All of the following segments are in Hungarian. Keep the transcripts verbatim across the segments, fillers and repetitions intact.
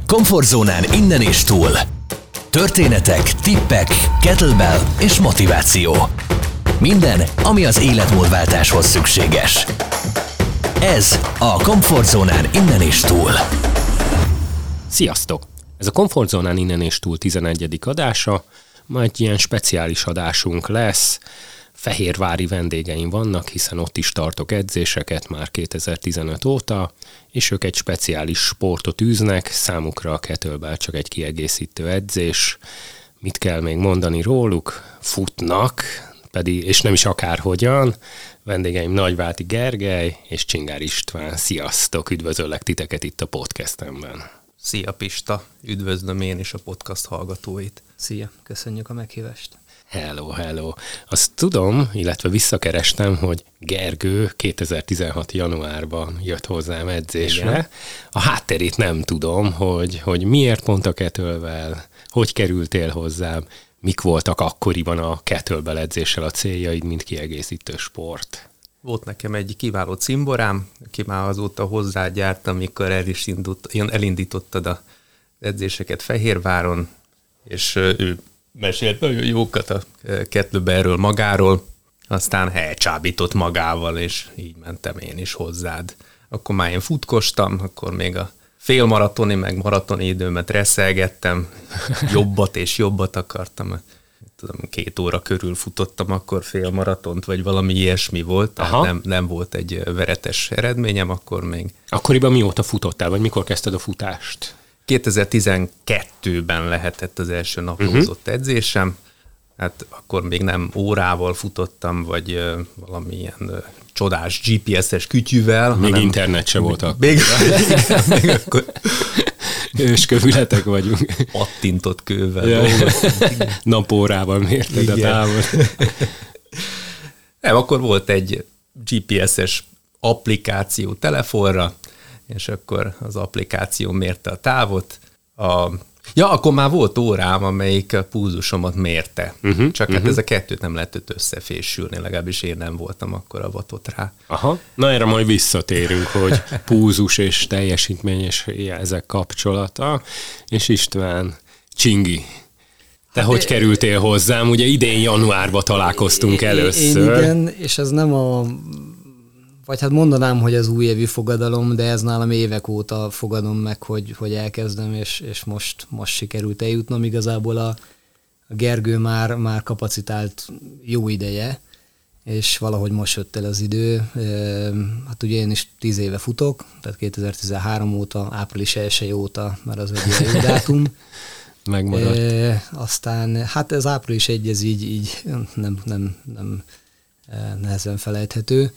Komfortzónán innen és túl. Történetek, tippek, kettlebell és motiváció. Minden, ami az életmódváltáshoz szükséges. Ez a Komfortzónán innen és túl. Sziasztok! Ez a Komfortzónán innen és túl tizenegyedik adása, ma egy ilyen speciális adásunk lesz. Fehérvári vendégeim vannak, hiszen ott is tartok edzéseket már kétezer-tizenöt óta, és ők egy speciális sportot űznek, számukra a kettlebell csak egy kiegészítő edzés. Mit kell még mondani róluk? Futnak, pedig, és nem is akárhogyan. Vendégeim Nagyváti Gergely és Csingár István. Sziasztok! Üdvözöllek titeket itt a podcastemben. Szia Pista! Üdvözlöm én is a podcast hallgatóit. Szia! Köszönjük a meghívást! Hello, hello. Azt tudom, illetve visszakerestem, hogy Gergő kétezer-tizenhat januárban jött hozzám edzésre. Igen. A hátterét nem tudom, hogy, hogy miért pont a kettlebell, hogy kerültél hozzám, mik voltak akkoriban a kettlebell edzéssel a céljaid, mint kiegészítő sport. Volt nekem egy kiváló cimborám, aki már azóta hozzágyárt, amikor el is indult, elindítottad az edzéseket Fehérváron, és ő mesélt nagyon jókat a kettlebellről magáról, aztán elcsábított magával, és így mentem én is hozzád. Akkor már én futkostam, akkor még a félmaratoni, meg maratoni időmet reszelgettem, jobbat és jobbat akartam. Tudom, két óra körül futottam, akkor félmaratont, vagy valami ilyesmi volt, tehát nem, nem volt egy veretes eredményem, akkor még. Akkoriban mióta futottál, vagy mikor kezdted a futást? kétezer-tizenkettőben lehetett az első naplózott uh-huh. edzésem, hát akkor még nem órával futottam, vagy uh, valamilyen uh, csodás gé pé es-es kütyűvel. Még hanem internet se volt akkor. Még, még akkor. Őskövületek vagyunk. Pattintott kővel. Ja. Napórával mérted a távot. Nem, akkor volt egy gé pé es-es applikáció telefonra, és akkor az applikáció mérte a távot. A... Ja, akkor már volt órám, amelyik a pulzusomat mérte. Uh-huh, Csak uh-huh. hát ez a kettőt nem lehetett összefésülni, legalábbis én nem voltam akkor avatott rá. Aha. Na erre majd visszatérünk, hogy pulzus és teljesítmény és ezek kapcsolata. És István, Csingi, te hát hogy é, kerültél hozzám? Ugye idén januárban találkoztunk é, először. Én igen, és ez nem a... Vagy hát mondanám, hogy az újévi fogadalom, de ez nálam évek óta fogadom meg, hogy, hogy elkezdem, és, és most, most sikerült eljutnom. Igazából a, a Gergő már, már kapacitált jó ideje, és valahogy most jött el az idő. Hát ugye én is tíz éve futok, tehát kétezer-tizenhárom óta, április elseje óta, mert az egy jó dátum. Megmaradt. E, aztán hát ez április egy, ez így, így nem, nem, nem nehezen felejthető.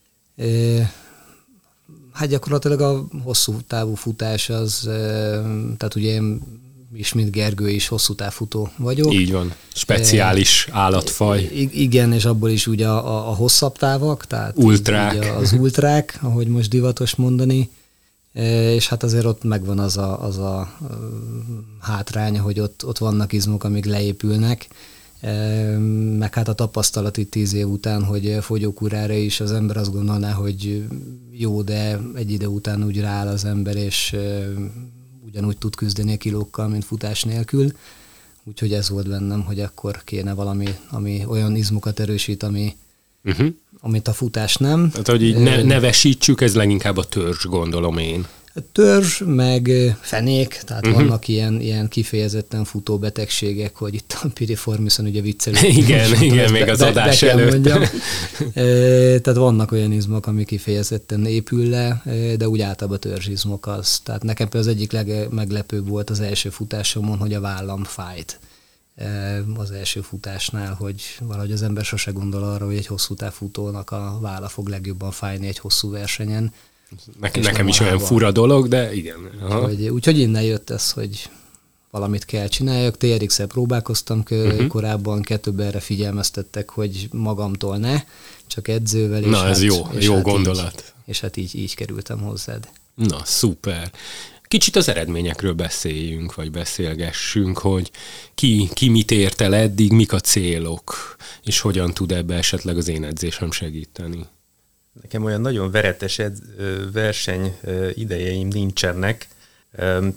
Hát gyakorlatilag a hosszú távú futás az, tehát ugye én is, mint Gergő is hosszú távfutó vagyok. Így van, speciális e, állatfaj. Igen, és abból is ugye a, a, a hosszabb távak, tehát ultrák. Így, így az ultrák, ahogy most divatos mondani, és hát azért ott megvan az a, az a hátránya, hogy ott, ott vannak izmok, amik leépülnek, meg hát a tapasztalat itt tíz év után, hogy fogyókúrára is az ember azt gondolná, hogy jó, de egy idő után úgy rááll az ember, és ugyanúgy tud küzdeni a kilókkal, mint futás nélkül. Úgyhogy ez volt bennem, hogy akkor kéne valami, ami olyan izmokat erősít, ami, uh-huh. amit a futás nem. Tehát, hogy így ne, nevesítsük, ez leginkább a törzs, gondolom én. Törzs, meg fenék, tehát uh-huh. vannak ilyen, ilyen kifejezetten futó betegségek, hogy itt a piriformison ugye viccelünk. Igen, igen, még az be, adás be előtt. e, tehát vannak olyan izmok, ami kifejezetten épül le, de úgy általában törzsizmok az. Tehát nekem az egyik legmeglepőbb volt az első futásomon, hogy a vállam fájt. Az első futásnál, hogy valahogy az ember sose gondol arra, hogy egy hosszú távfutónak a válla fog legjobban fájni egy hosszú versenyen. Nekem, nekem is olyan fura dolog, de igen. Úgyhogy, úgyhogy innen jött ez, hogy valamit kell csináljak. té er iksszel próbálkoztam uh-huh. korábban, kettőben erre figyelmeztettek, hogy magamtól ne, csak edzővel. És Na hát, ez jó, és jó hát gondolat. Így, és hát így, így kerültem hozzád. Na, szuper. Kicsit az eredményekről beszéljünk, vagy beszélgessünk, hogy ki, ki mit ért el eddig, mik a célok, és hogyan tud ebbe esetleg az én edzésem segíteni. Nekem olyan nagyon veretes verseny idejeim nincsenek.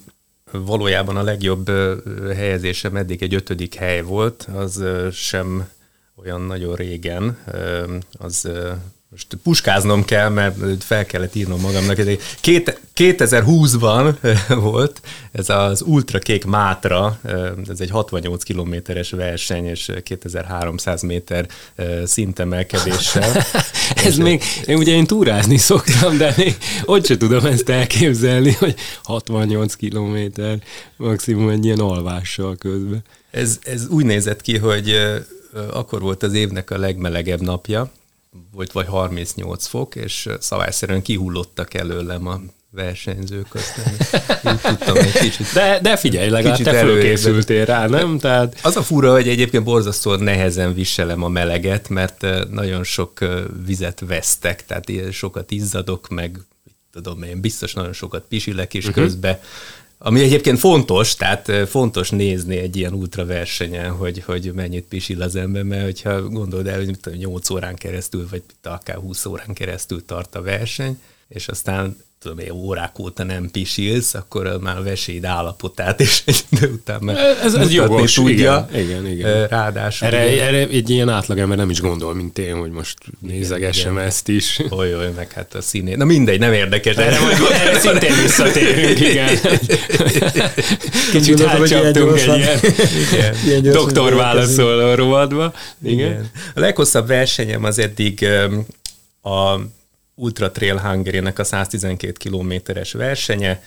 Valójában a legjobb helyezésem eddig egy ötödik hely volt, az sem olyan nagyon régen, az most puskáznom kell, mert fel kellett írnom magamnak. kétezer-húszban volt ez az Ultra Kék Mátra, ez egy hatvannyolc kilométeres verseny, és kétezer-háromszáz méter szintemelkedéssel. Ez még, én ugye én túrázni szoktam, de még ott se tudom ezt elképzelni, hogy hatvannyolc kilométer, maximum egy ilyen alvással közben. Ez, ez úgy nézett ki, hogy akkor volt az évnek a legmelegebb napja, volt vagy harmincnyolc fok, és szabályszerűen kihullottak előlem a versenyzők, aztán úgy tudtam egy kicsit. De, de figyelj, legalább te fölkészültél rá, nem? Tehát... Az a fura, hogy egyébként borzasztóan nehezen viselem a meleget, mert nagyon sok vizet vesztek, tehát sokat izzadok, meg tudom én, biztos nagyon sokat pisilek is uh-huh. közben. Ami egyébként fontos, tehát fontos nézni egy ilyen ultraversenyen, hogy, hogy mennyit pisil az ember, mert hogyha gondolod el, hogy nyolc órán keresztül, vagy akár húsz órán keresztül tart a verseny, és aztán tudom én, órák óta nem pisilsz, akkor már a vesélyed állapotát, és egy idő után már ez, ez jogos, tudja. Igen, igen, igen. Ráadásul. Erre, erre egy ilyen átlagember nem is gondol, mint én, hogy most nézegessem igen, ezt is. Oly, oly, meg hát a színé. Na mindegy, nem érdekes. Erre, erre szintén visszatérünk, igen. Kicsit átcsaptunk egy ilyen, ilyen doktor válaszoló rovatba. Igen. igen. A leghosszabb versenyem az eddig a Ultra Trail Hungary-nek a száztizenkét kilométeres versenye,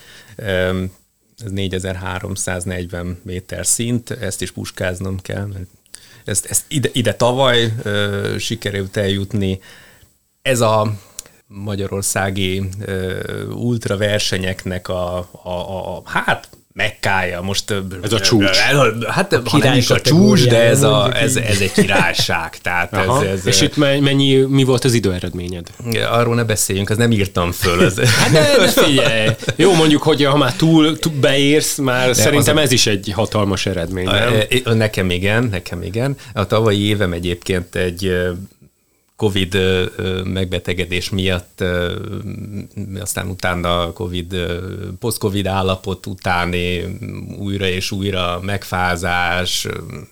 ez négyezer-háromszáznegyven méter szint, ezt is puskáznom kell, mert ezt, ezt ide, ide tavaly uh, sikerült eljutni. Ez a magyarországi uh, ultra versenyeknek a, a, a hát mekkája, most ez a csúcs. Hát a ha nem is a csúcs, de ez, a, ez, ez egy királyság. Tehát ez, ez, és itt mennyi, mi volt az időeredményed? Arról ne beszéljünk, az nem írtam föl. Ez. Hát de, de figyelj, jó mondjuk, hogy ha már túl, túl beérsz, már de szerintem a, ez is egy hatalmas eredmény, nem? Nekem igen, nekem igen. A tavalyi évem egyébként egy Covid megbetegedés miatt, aztán utána Covid, post-Covid állapot utáni újra és újra megfázás,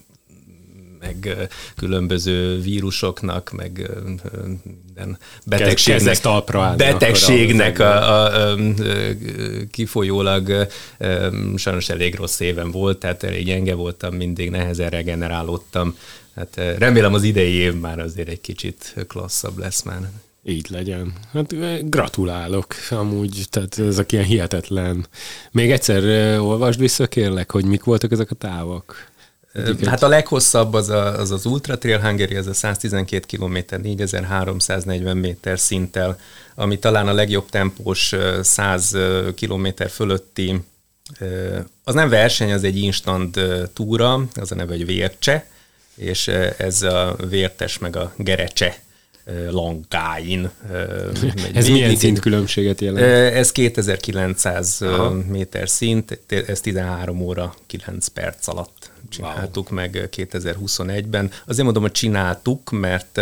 meg különböző vírusoknak, meg minden betegségnek, betegségnek a, a, a, kifolyólag sajnos elég rossz éven volt, tehát elég gyenge voltam, mindig nehezen regenerálódtam. Hát remélem az idei év már azért egy kicsit klasszabb lesz már. Így legyen. Hát gratulálok amúgy, tehát ezek ilyen hihetetlen. Még egyszer olvasd vissza kérlek, hogy mik voltak ezek a távok? Egyiket. Hát a leghosszabb az a, az, az Ultra Trail Hungary, az a száztizenkét kilométer, négyezer-háromszáznegyven méter szinttel, ami talán a legjobb tempós száz kilométer fölötti, az nem verseny, az egy instant túra, az a neve, hogy Vércse, és ez a Vértes meg a Gerecse Lankáin. Ez milyen szintkülönbséget jelent? Ez kétezer-kilencszáz Aha. méter szint, ez tizenhárom óra kilenc perc alatt csináltuk wow. meg kétezer-huszonegyben. Azért mondom, hogy csináltuk, mert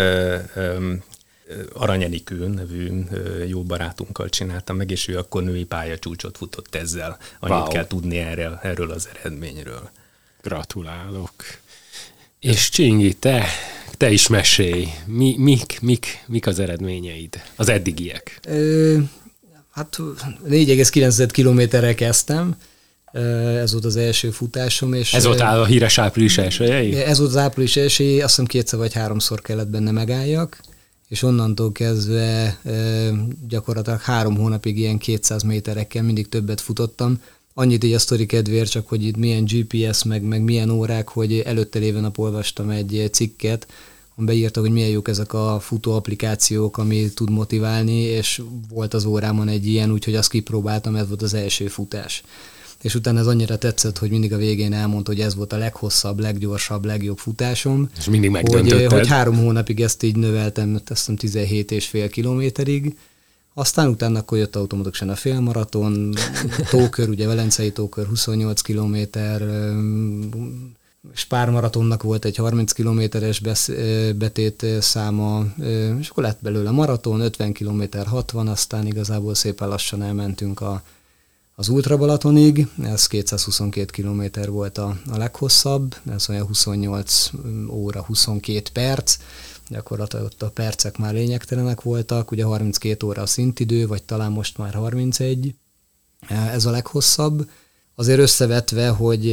Arany Enikő nevű jó barátunkkal csináltam meg, és ő akkor női pályacsúcsot futott ezzel. Annyit wow. kell tudni erről, erről az eredményről. Gratulálok. És Csingi, te, te is mesélj. Mi, mik, mik, mik az eredményeid? Az eddigiek? Ö, hát négy egész kilenc kilométerre kezdtem. Ez volt az első futásom. És ez volt a híres április elsőjei? Ez volt az április elsőjei, azt hiszem kétszer vagy háromszor kellett benne megálljak, és onnantól kezdve gyakorlatilag három hónapig ilyen kétszáz méterekkel mindig többet futottam. Annyit így a sztori kedvéért, csak hogy itt milyen gé pé es, meg, meg milyen órák, hogy előtte lévő nap olvastam egy cikket, amiben beírtak, hogy milyen jók ezek a futó applikációk, ami tud motiválni, és volt az órámon egy ilyen, úgyhogy azt kipróbáltam, ez volt az első futás. És utána ez annyira tetszett, hogy mindig a végén elmondta, hogy ez volt a leghosszabb, leggyorsabb, legjobb futásom. És mindig megdöntötted. Hogy, hogy három hónapig ezt így növeltem, azt hiszem tizenhét és fél kilométerig. Aztán utána akkor jött automatikusan a félmaraton, tókör, ugye Velencei tókör huszonnyolc kilométer, Spármaratonnak volt egy harminc kilométeres betét száma, és akkor lett belőle maraton, ötven kilométer hatvan, aztán igazából szépen lassan elmentünk a, az Ultra Balatonig, ez kétszázhuszonkét kilométer volt a, a leghosszabb, ez olyan huszonnyolc óra, huszonkét perc, gyakorlatilag ott a percek már lényegtelenek voltak, ugye harminckét óra a szintidő, vagy talán most már harmincegy, ez a leghosszabb. Azért összevetve, hogy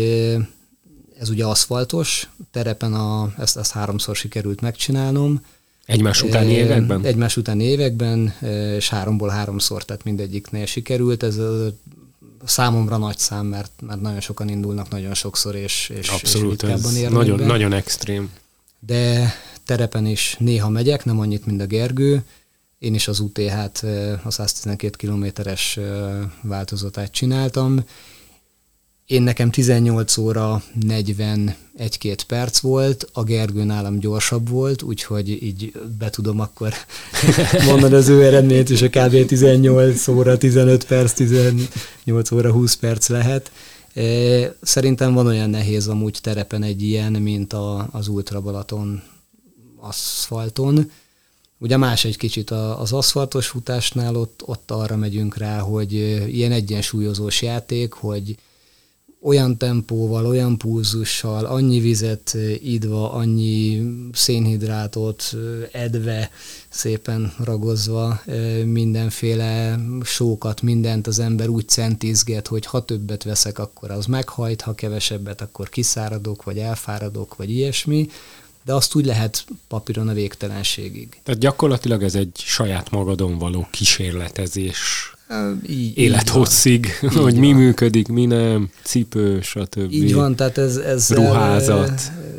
ez ugye aszfaltos, terepen a, ezt, ezt háromszor sikerült megcsinálnom. Egymás utáni években? Egymás utáni években, és háromból háromszor, tehát mindegyiknél sikerült. Ez számomra nagy szám, mert, mert nagyon sokan indulnak nagyon sokszor, és, és, Abszolút, és ritkábban érnek nagyon, be. nagyon extrém. De terepen is néha megyek, nem annyit, mint a Gergő. Én is az u té há-t, a száztizenkét kilométeres változatát csináltam. Én nekem tizennyolc óra negyvenegy-két perc volt, a Gergő nálam gyorsabb volt, úgyhogy így be tudom akkor mondani az ő eredményt, és a kb. tizennyolc óra tizenöt perc, tizennyolc óra húsz perc lehet. Szerintem van olyan nehéz amúgy terepen egy ilyen, mint a, az Ultra Balaton aszfalton. Ugye más egy kicsit az aszfaltos futásnál, ott, ott arra megyünk rá, hogy ilyen egyensúlyozós játék, hogy olyan tempóval, olyan pulzussal, annyi vizet idva, annyi szénhidrátot edve, szépen ragozva, mindenféle sókat, mindent az ember úgy centizget, hogy ha többet veszek, akkor az meghajt, ha kevesebbet, akkor kiszáradok, vagy elfáradok, vagy ilyesmi, de azt úgy lehet papíron a végtelenségig. Tehát gyakorlatilag ez egy saját magadon való kísérletezés. Így, élethosszig, így hogy van. mi működik, mi nem, cipő, stb. Így van, tehát ez, ez ruházat.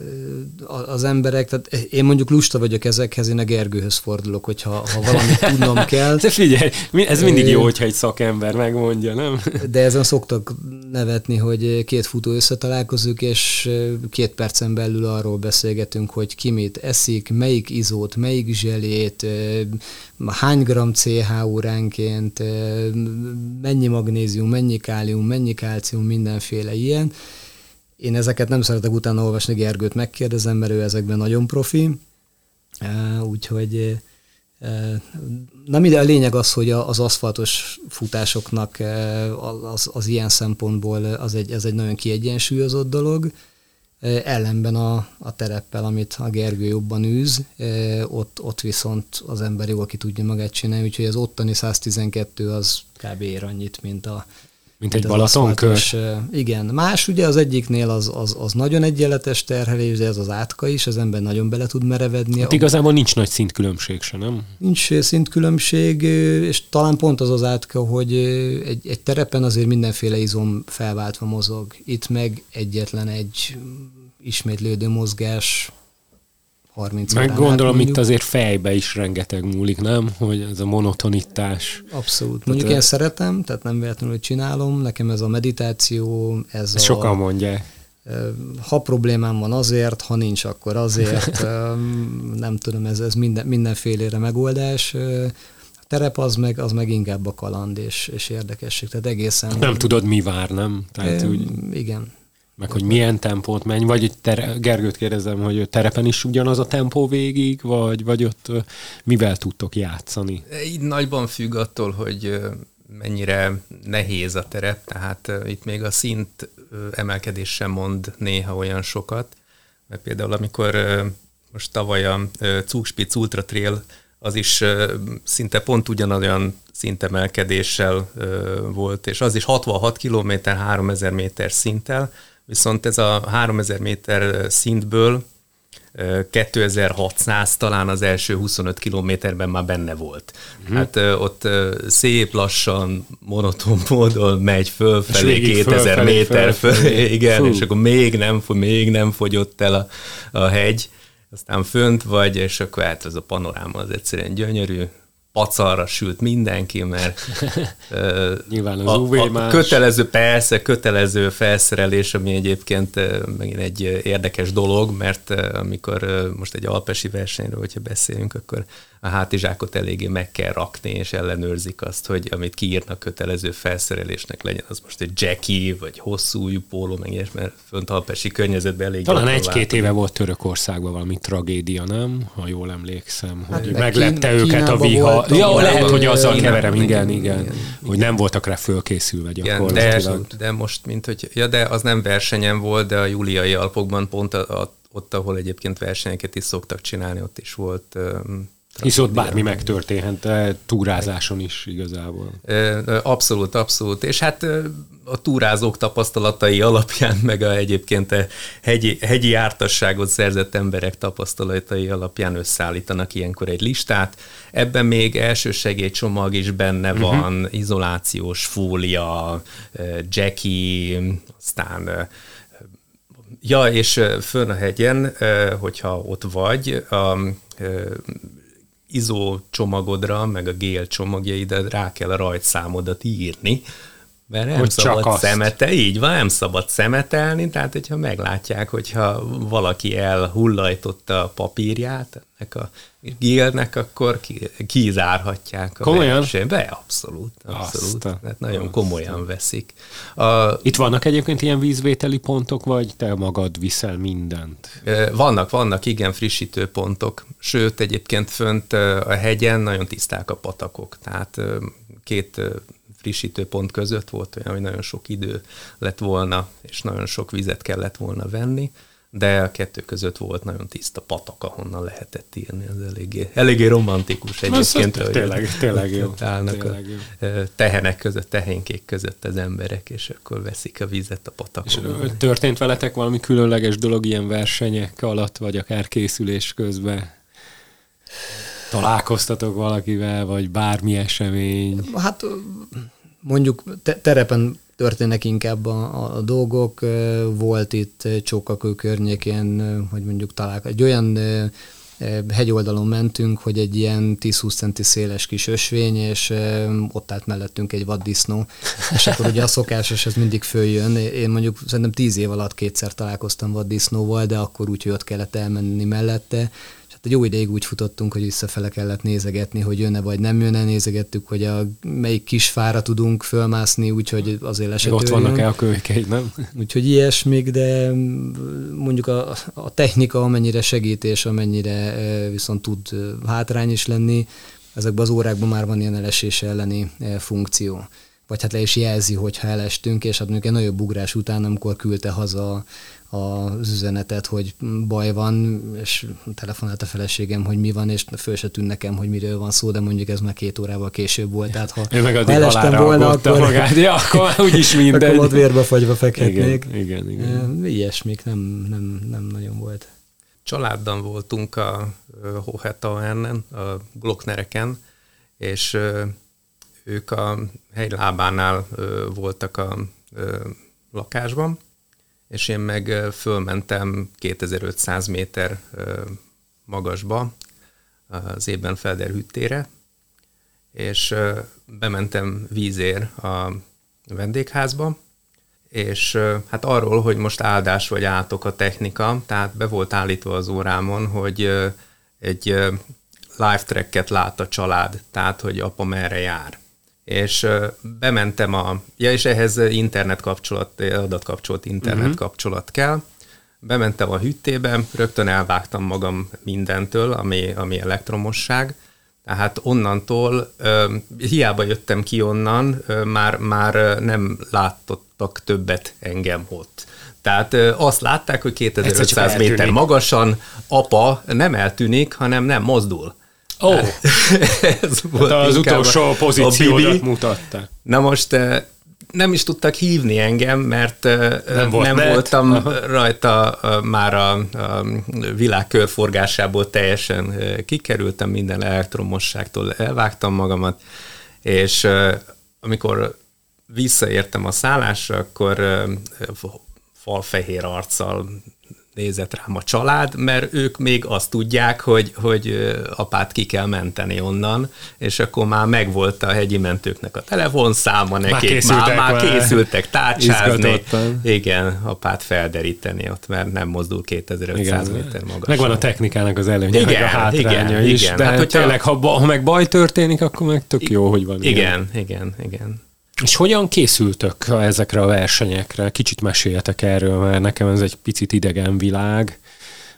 Az emberek, tehát én mondjuk lusta vagyok ezekhez, én a Gergőhöz fordulok, hogyha ha valamit tudnom kell. De figyelj, ez mindig jó, hogyha egy szakember megmondja, nem? De ezen szoktak nevetni, hogy két futó összetalálkozunk, és két percen belül arról beszélgetünk, hogy ki mit eszik, melyik izót, melyik zselét, hány gram cé há óránként, mennyi magnézium, mennyi kálium, mennyi kálcium, mindenféle ilyen. Én ezeket nem szeretek utána olvasni, Gergőt megkérdezem, mert ő ezekben nagyon profi. Úgyhogy na minden, a lényeg az, hogy az aszfaltos futásoknak az, az ilyen szempontból az egy, ez egy nagyon kiegyensúlyozott dolog. Ellenben a, a tereppel, amit a Gergő jobban űz, ott, ott viszont az ember jól ki tudja magát csinálni, úgyhogy az ottani száztizenkettő az kb. Ér annyit, mint a Mint egy Balatonkör? Igen. Más ugye az egyiknél az, az, az nagyon egyenletes terhelés, de ez az átka is, az ember nagyon bele tud merevedni. Hát igazából nincs nagy szintkülönbség se, nem? Nincs szintkülönbség, és talán pont az az átka, hogy egy, egy terepen azért mindenféle izom felváltva mozog. Itt meg egyetlen egy ismétlődő mozgás, harminc Meg órán gondolom, át itt azért fejbe is rengeteg múlik, nem? Hogy ez a monotonitás. Abszolút. Mondjuk én szeretem, tehát nem véletlenül csinálom, nekem ez a meditáció, ez Ezt a... sokan mondják. Ha problémám van azért, ha nincs, akkor azért, nem tudom, ez, ez minden, mindenfélére megoldás. A terep az meg, az meg inkább a kaland és, és érdekesség, tehát egészen... Nem tudod, mi vár, nem? Tehát e, úgy... Igen. Meg hogy milyen tempót menj, vagy tere, Gergőt kérdezem, hogy terepen is ugyanaz a tempó végig, vagy, vagy ott mivel tudtok játszani? Így nagyban függ attól, hogy mennyire nehéz a terep, tehát itt még a szint emelkedés sem mond néha olyan sokat, mert például amikor most tavaly a Zugspitz Ultra Trail, az is szinte pont ugyanolyan szintemelkedéssel volt, és az is hatvanhat kilométer, háromezer méter szinttel, viszont ez a háromezer méter szintből kétezer-hatszáz talán az első huszonöt kilométerben már benne volt. Uh-huh. Hát ott szép lassan, monoton módon megy fölfelé, kétezer méter fölé, igen, Fú. és akkor még nem, még nem fogyott el a, a hegy, aztán fönt vagy, és akkor hát ez a panoráma az egyszerűen gyönyörű, pacarra sült mindenki, mert nyilván az a, u vé a más. kötelező, persze, kötelező felszerelés, ami egyébként megint egy érdekes dolog, mert amikor most egy alpesi versenyről, hogyha beszélünk, akkor a hátizsákot eléggé meg kell rakni, és ellenőrzik azt, hogy amit kiírnak kötelező felszerelésnek legyen, az most egy jackie, vagy hosszú ujjú póló, meg ilyes, mert fönt alpesi környezetben elég. Talán egy-két éve volt Törökországban valami tragédia, nem? Ha jól emlékszem, hogy hát, meglepte Kín, őket a Kínában vihar. Ja, ja lehet, hogy azzal keverem, igen, igen, igen, igen, hogy nem voltak rá fölkészülve gyakorlatilag. De, de most, mint hogy, ja, de az nem versenyen volt, de a Júliai Alpokban pont a, a, ott, ahol egyébként versenyeket is szoktak csinálni, ott is volt... Um, hisz ott bármi megtörténhet, túrázáson is igazából. Abszolút, abszolút. És hát a túrázók tapasztalatai alapján, meg a egyébként a hegyi, hegyi jártasságot szerzett emberek tapasztalatai alapján összeállítanak ilyenkor egy listát. Ebben még elsősegélycsomag is benne van, uh-huh. izolációs fólia, Jackie, aztán... Ja, és fönn a hegyen, hogyha ott vagy, a izó csomagodra, meg a gél csomagjaidra rá kell a rajtszámodat írni, mert nem hogy szabad szemete, így van, nem szabad szemetelni, tehát hogyha meglátják, hogyha valaki elhullajtotta a papírját ennek a gélnek, akkor kizárhatják a komolyan? versenybe. Abszolút, abszolút. Tehát nagyon azt komolyan veszik. A, Itt vannak egyébként ilyen vízvételi pontok, vagy te magad viszel mindent? Vannak, vannak, igen, frissítő pontok. Sőt, egyébként fönt a hegyen nagyon tiszták a patakok, tehát két frissítő pont között volt olyan, hogy nagyon sok idő lett volna, és nagyon sok vizet kellett volna venni, de a kettő között volt nagyon tiszta patak, ahonnan lehetett írni. Ez eléggé, eléggé romantikus egyébként. Az tényleg, tényleg jó. Állnak tényleg a jó. tehenek között, tehénkék között az emberek, és akkor veszik a vizet a patakon. És történt veletek valami különleges dolog ilyen versenyek alatt, vagy akár készülés közben? Találkoztatok valakivel, vagy bármi esemény? Hát mondjuk te- terepen történnek inkább a, a dolgok. Volt itt Csókakő környékén, hogy mondjuk találkozunk. Egy olyan hegyoldalon mentünk, hogy egy ilyen tíz-húsz centi széles kis ösvény, és ott állt mellettünk egy vaddisznó. És akkor ugye a szokásos, ez mindig följön. Én mondjuk szerintem tíz év alatt kétszer találkoztam vaddisznóval, de akkor úgy, hogy ott kellett elmenni mellette. Egy jó ideig úgy futottunk, hogy visszafele kellett nézegetni, hogy jönne vagy nem jönne, nézegettük, hogy a melyik kis fára tudunk fölmászni, úgyhogy azért le se ott vannak-e a kölykeid, nem? Úgyhogy ilyesmik, de mondjuk a, a technika amennyire segít, és amennyire viszont tud hátrány is lenni, ezekben az órákban már van ilyen elesés elleni funkció. Vagy hát le is jelzi, hogyha elestünk, és hát mondjuk egy nagyobb ugrás után, amikor küldte haza az üzenetet, hogy baj van, és telefonált a feleségem, hogy mi van, és föl se tűn nekem, hogy miről van szó, de mondjuk ez már két órával később volt. Tehát ha elestem volna, akkor, magát. Ja, akkor úgyis mindegy. Akkor ott vérbe fagyva fekhetnék. Igen, igen, igen. Ilyesmik nem, nem, nem nagyon volt. Családdan voltunk a Hohetauen, a Glocknereken, és ők a hegylábánál voltak a lakásban, és én meg fölmentem kétezer-ötszáz méter magasba az Ebenfelder hüttére, és bementem vízér a vendégházba, és hát arról, hogy most áldás vagy átok a technika, tehát be volt állítva az órámon, hogy egy live tracket lát a család, tehát hogy apa merre jár. És bementem a... Ja, és ehhez internet kapcsolat, adatkapcsolat, internet uh-huh. kapcsolat kell. Bementem a hűtébe, rögtön elvágtam magam mindentől, ami, ami elektromosság. Tehát onnantól, uh, hiába jöttem ki onnan, uh, már, már nem látottak többet engem ott. Tehát uh, azt látták, hogy kétezer-ötszáz méter magasan apa nem eltűnik, hanem nem mozdul. Ó, oh. Ez volt hát az utolsó pozíciódat mutatta. Na most nem is tudtak hívni engem, mert nem, volt nem voltam Aha. rajta már a, a világ körforgásából teljesen kikerültem, minden elektromosságtól elvágtam magamat, és amikor visszaértem a szállásra, akkor falfehér arccal nézett rám a család, mert ők még azt tudják, hogy, hogy apát ki kell menteni onnan, és akkor már megvolt a hegyi mentőknek a telefonszáma nekik, már, már, már készültek tárcsázni. Igen, apát felderíteni ott, mert nem mozdul kétezer-ötszáz méter magasan. Megvan a technikának az előnye, igen, meg a hátránya igen, is, igen. De hát, hogyha tényleg, ha, ha meg baj történik, akkor meg tök jó, hogy van. Igen, ilyen. igen, igen. És hogyan készültök ezekre a versenyekre? Kicsit meséljetek erről, mert nekem ez egy picit idegen világ.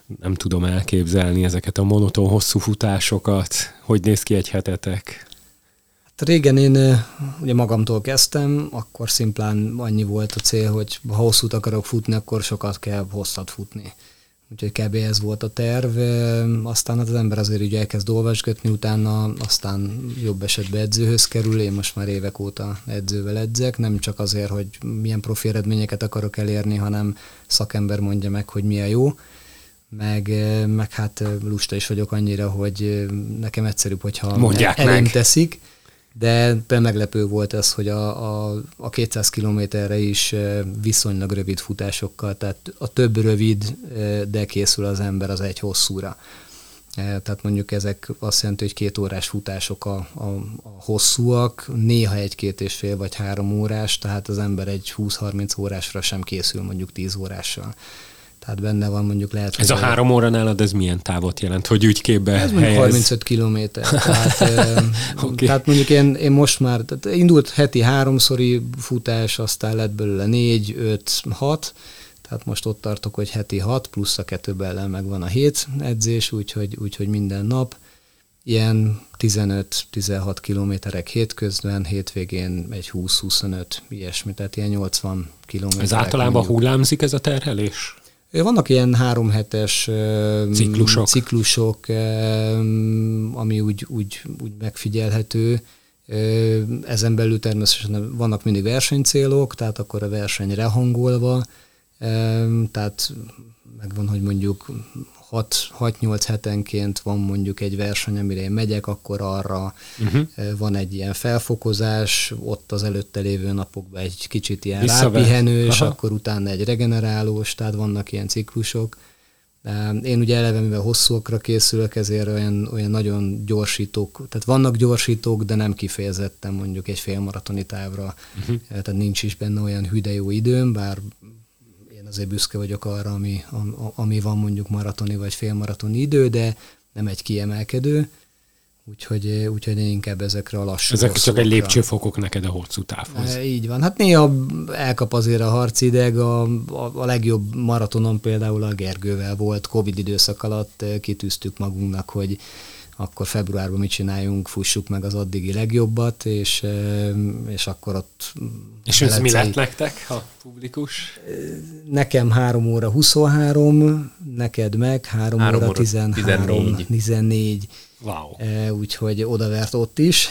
Nem tudom elképzelni ezeket a monoton hosszú futásokat. Hogy néz ki egy hetetek? Hát régen én ugye magamtól kezdtem, akkor szimplán annyi volt a cél, hogy ha hosszút akarok futni, akkor sokat kell hosszat futni. Úgyhogy kb. Ez volt a terv. Aztán az ember azért ugye elkezd olvasgatni, utána aztán jobb esetben edzőhöz kerül. Én most már évek óta edzővel edzek, nem csak azért, hogy milyen profi eredményeket akarok elérni, hanem szakember mondja meg, hogy mi a jó. Meg, meg hát lusta is vagyok annyira, hogy nekem egyszerűbb, hogyha mondják elém meg. teszik. De meglepő volt ez, hogy a, a, a kétszáz kilométerre is viszonylag rövid futásokkal, tehát a több rövid, de készül az ember az egy hosszúra. Tehát mondjuk ezek azt jelenti, hogy két órás futások a, a, a hosszúak, néha egy-két és fél vagy három órás, tehát az ember egy húsz-harminc órásra sem készül mondjuk tíz órással. Tehát benne van mondjuk lehet... Ez a három óra nálad, ez milyen távot jelent, hogy úgy képbe ez helyez? mondjuk harmincöt kilométer. Tehát, okay. tehát mondjuk én, én most már, tehát indult heti háromszori futás, aztán lett belőle négy, öt, hat, tehát most ott tartok, hogy heti hat, plusz a kettőben ellen meg van a hét edzés, úgyhogy, úgyhogy minden nap. Ilyen tizenöt-tizenhat kilométerek hétközben, hétvégén egy húsz-huszonöt, ilyesmi, tehát ilyen nyolcvan kilométerek. Ez általában mondjuk hullámzik ez a terhelés? Vannak ilyen három hetes ciklusok, ciklusok ami úgy, úgy, úgy megfigyelhető. Ezen belül természetesen vannak mindig versenycélok, tehát akkor a versenyre hangolva, tehát megvan, hogy mondjuk hat-nyolc hetenként van mondjuk egy verseny, amire én megyek, akkor arra uh-huh. van egy ilyen felfokozás, ott az előtte lévő napokban egy kicsit ilyen Visszaver. rápihenős, Aha. akkor utána egy regenerálós, tehát vannak ilyen ciklusok. Én ugye eleve, mivel hosszúakra készülök, ezért olyan, olyan nagyon gyorsítók, tehát vannak gyorsítók, de nem kifejezetten mondjuk egy félmaratoni távra, uh-huh. tehát nincs is benne olyan hű de jó időm, bár azért büszke vagyok arra, ami, ami van mondjuk maratoni vagy félmaratoni idő, de nem egy kiemelkedő, úgyhogy, úgyhogy én inkább ezekre a lassú Ezek hosszúkra. csak egy lépcsőfokok neked a hosszú távhoz. E, így van. Hát néha elkap azért a harcideg, a, a, a legjobb maratonon például a Gergővel volt, Covid időszak alatt kitűztük magunknak, hogy akkor februárban mit csináljunk, fussuk meg az addigi legjobbat, és, és akkor ott... És ez mi lett nektek, a publikus? Nekem három óra huszonhárom, neked meg három óra tizenhárom, tizennégy. Wow. Úgyhogy odavert ott is,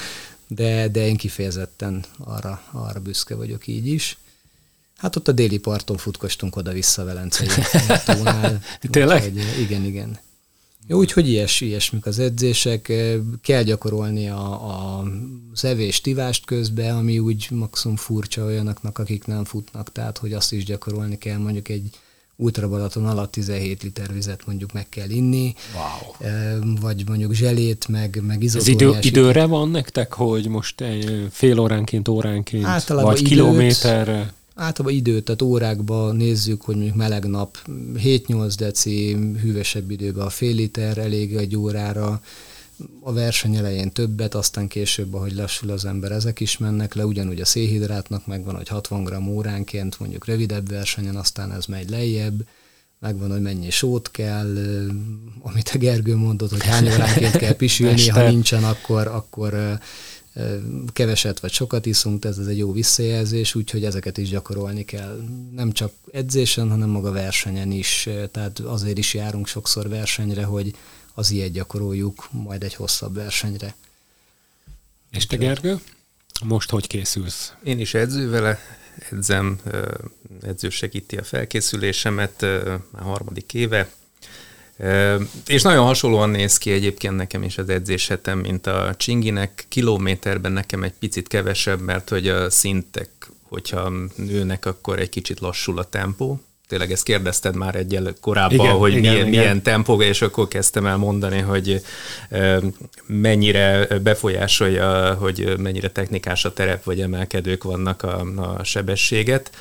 de, de én kifejezetten arra, arra büszke vagyok így is. Hát ott a déli parton futkostunk oda-vissza Velencei tónál. Tényleg? Úgyhogy, igen, igen. Jó, úgyhogy ilyes, ilyesmik az edzések, kell gyakorolni a, a, az evést-ivást közben, ami úgy maximum furcsa olyanoknak, akik nem futnak, tehát hogy azt is gyakorolni kell, mondjuk egy Ultra Balaton alatt tizenhét liter vizet mondjuk meg kell inni, wow. vagy mondjuk zselét, meg, meg izotóniás. Ez idő, időre van nektek, hogy most fél óránként, óránként, általában vagy időt, kilométerre? Általában időt, tehát órákban nézzük, hogy mondjuk meleg nap, hét-nyolc deci, hűvösebb időben a fél liter elég egy órára, a verseny elején többet, aztán később, ahogy lassul az ember, ezek is mennek le, ugyanúgy a szénhidrátnak megvan, hogy hatvan gramm óránként, mondjuk rövidebb versenyen, aztán ez megy lejjebb, megvan, hogy mennyi sót kell, amit a Gergő mondott, hogy hány óránként kell pisülni, ha nincsen, akkor, akkor keveset vagy sokat iszunk, ez egy jó visszajelzés, úgyhogy ezeket is gyakorolni kell. Nem csak edzésen, hanem maga versenyen is. Tehát azért is járunk sokszor versenyre, hogy az ilyet gyakoroljuk majd egy hosszabb versenyre. És te, Gergő? Most hogy készülsz? Én is edzővele edzem, edző segíti a felkészülésemet már harmadik éve. És nagyon hasonlóan néz ki egyébként nekem is az edzéshetem, mint a Csinginek. Kilométerben nekem egy picit kevesebb, mert hogy a szintek, hogyha nőnek, akkor egy kicsit lassul a tempó. Tényleg ezt kérdezted már egyel korábban, igen, hogy igen, milyen, igen. milyen tempó, és akkor kezdtem el mondani, hogy mennyire befolyásolja, hogy mennyire technikás a terep, vagy emelkedők vannak a, a sebességet.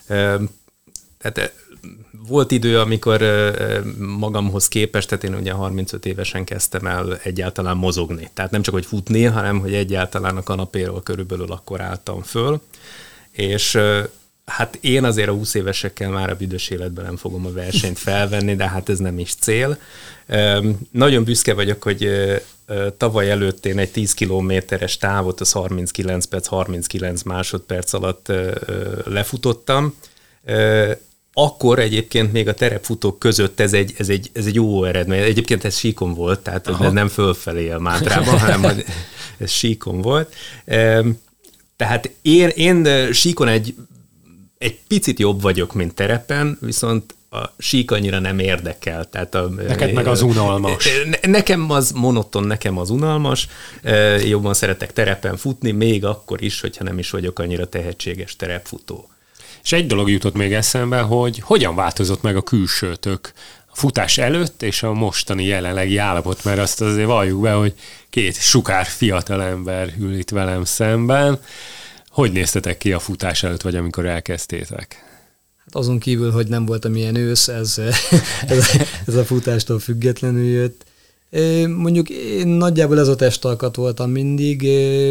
Tehát volt idő, amikor magamhoz képest, tehát én ugye harmincöt évesen kezdtem el egyáltalán mozogni. Tehát nem csak, hogy futni, hanem, hogy egyáltalán a kanapéról körülbelül akkor álltam föl. És Hát én azért a húsz évesekkel már a büdös életben nem fogom a versenyt felvenni, de hát ez nem is cél. Nagyon büszke vagyok, hogy tavaly előtt én egy tíz kilométeres távot, az harminckilenc perc, harminckilenc másodperc alatt lefutottam. Akkor egyébként még a terepfutók között ez egy, ez egy, ez egy jó eredmény. Egyébként ez síkon volt, tehát Aha. ez nem fölfelé a Mátrában, hanem ez síkon volt. Tehát én, én síkon egy, egy picit jobb vagyok, mint terepen, viszont a sík annyira nem érdekel. Tehát a, Neked meg az unalmas. Nekem az monoton, nekem az unalmas. Jobban szeretek terepen futni, még akkor is, hogyha nem is vagyok annyira tehetséges terepfutó. És egy dolog jutott még eszembe, hogy hogyan változott meg a külsőtök a futás előtt és a mostani jelenlegi állapot, mert azt azért valljuk be, hogy két sukár fiatalember ül itt velem szemben. Hogy néztetek ki a futás előtt, vagy amikor elkezdtétek? Hát azon kívül, hogy nem voltam ilyen ősz, ez, ez, ez a futástól függetlenül jött. Mondjuk én nagyjából ez a testalkat voltam mindig.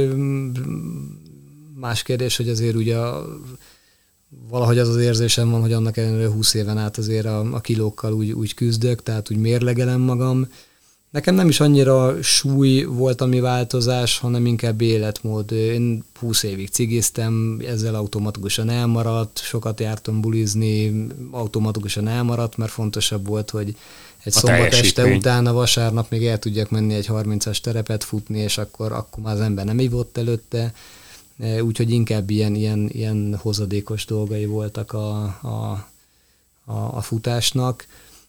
Más kérdés, hogy azért ugye valahogy az az érzésem van, hogy annak ellenére húsz éven át azért a, a kilókkal úgy, úgy küzdök, tehát úgy mérlegelem magam. Nekem nem is annyira súly volt a mi változás, hanem inkább életmód. Én húsz évig cigiztem, ezzel automatikusan elmaradt, sokat jártam bulizni, automatikusan elmaradt, mert fontosabb volt, hogy egy szombat este után a vasárnap még el tudjak menni egy harmincas terepet futni, és akkor, akkor már az ember nem ivott előtte. Úgyhogy inkább ilyen, ilyen, ilyen hozadékos dolgai voltak a, a, a, a futásnak.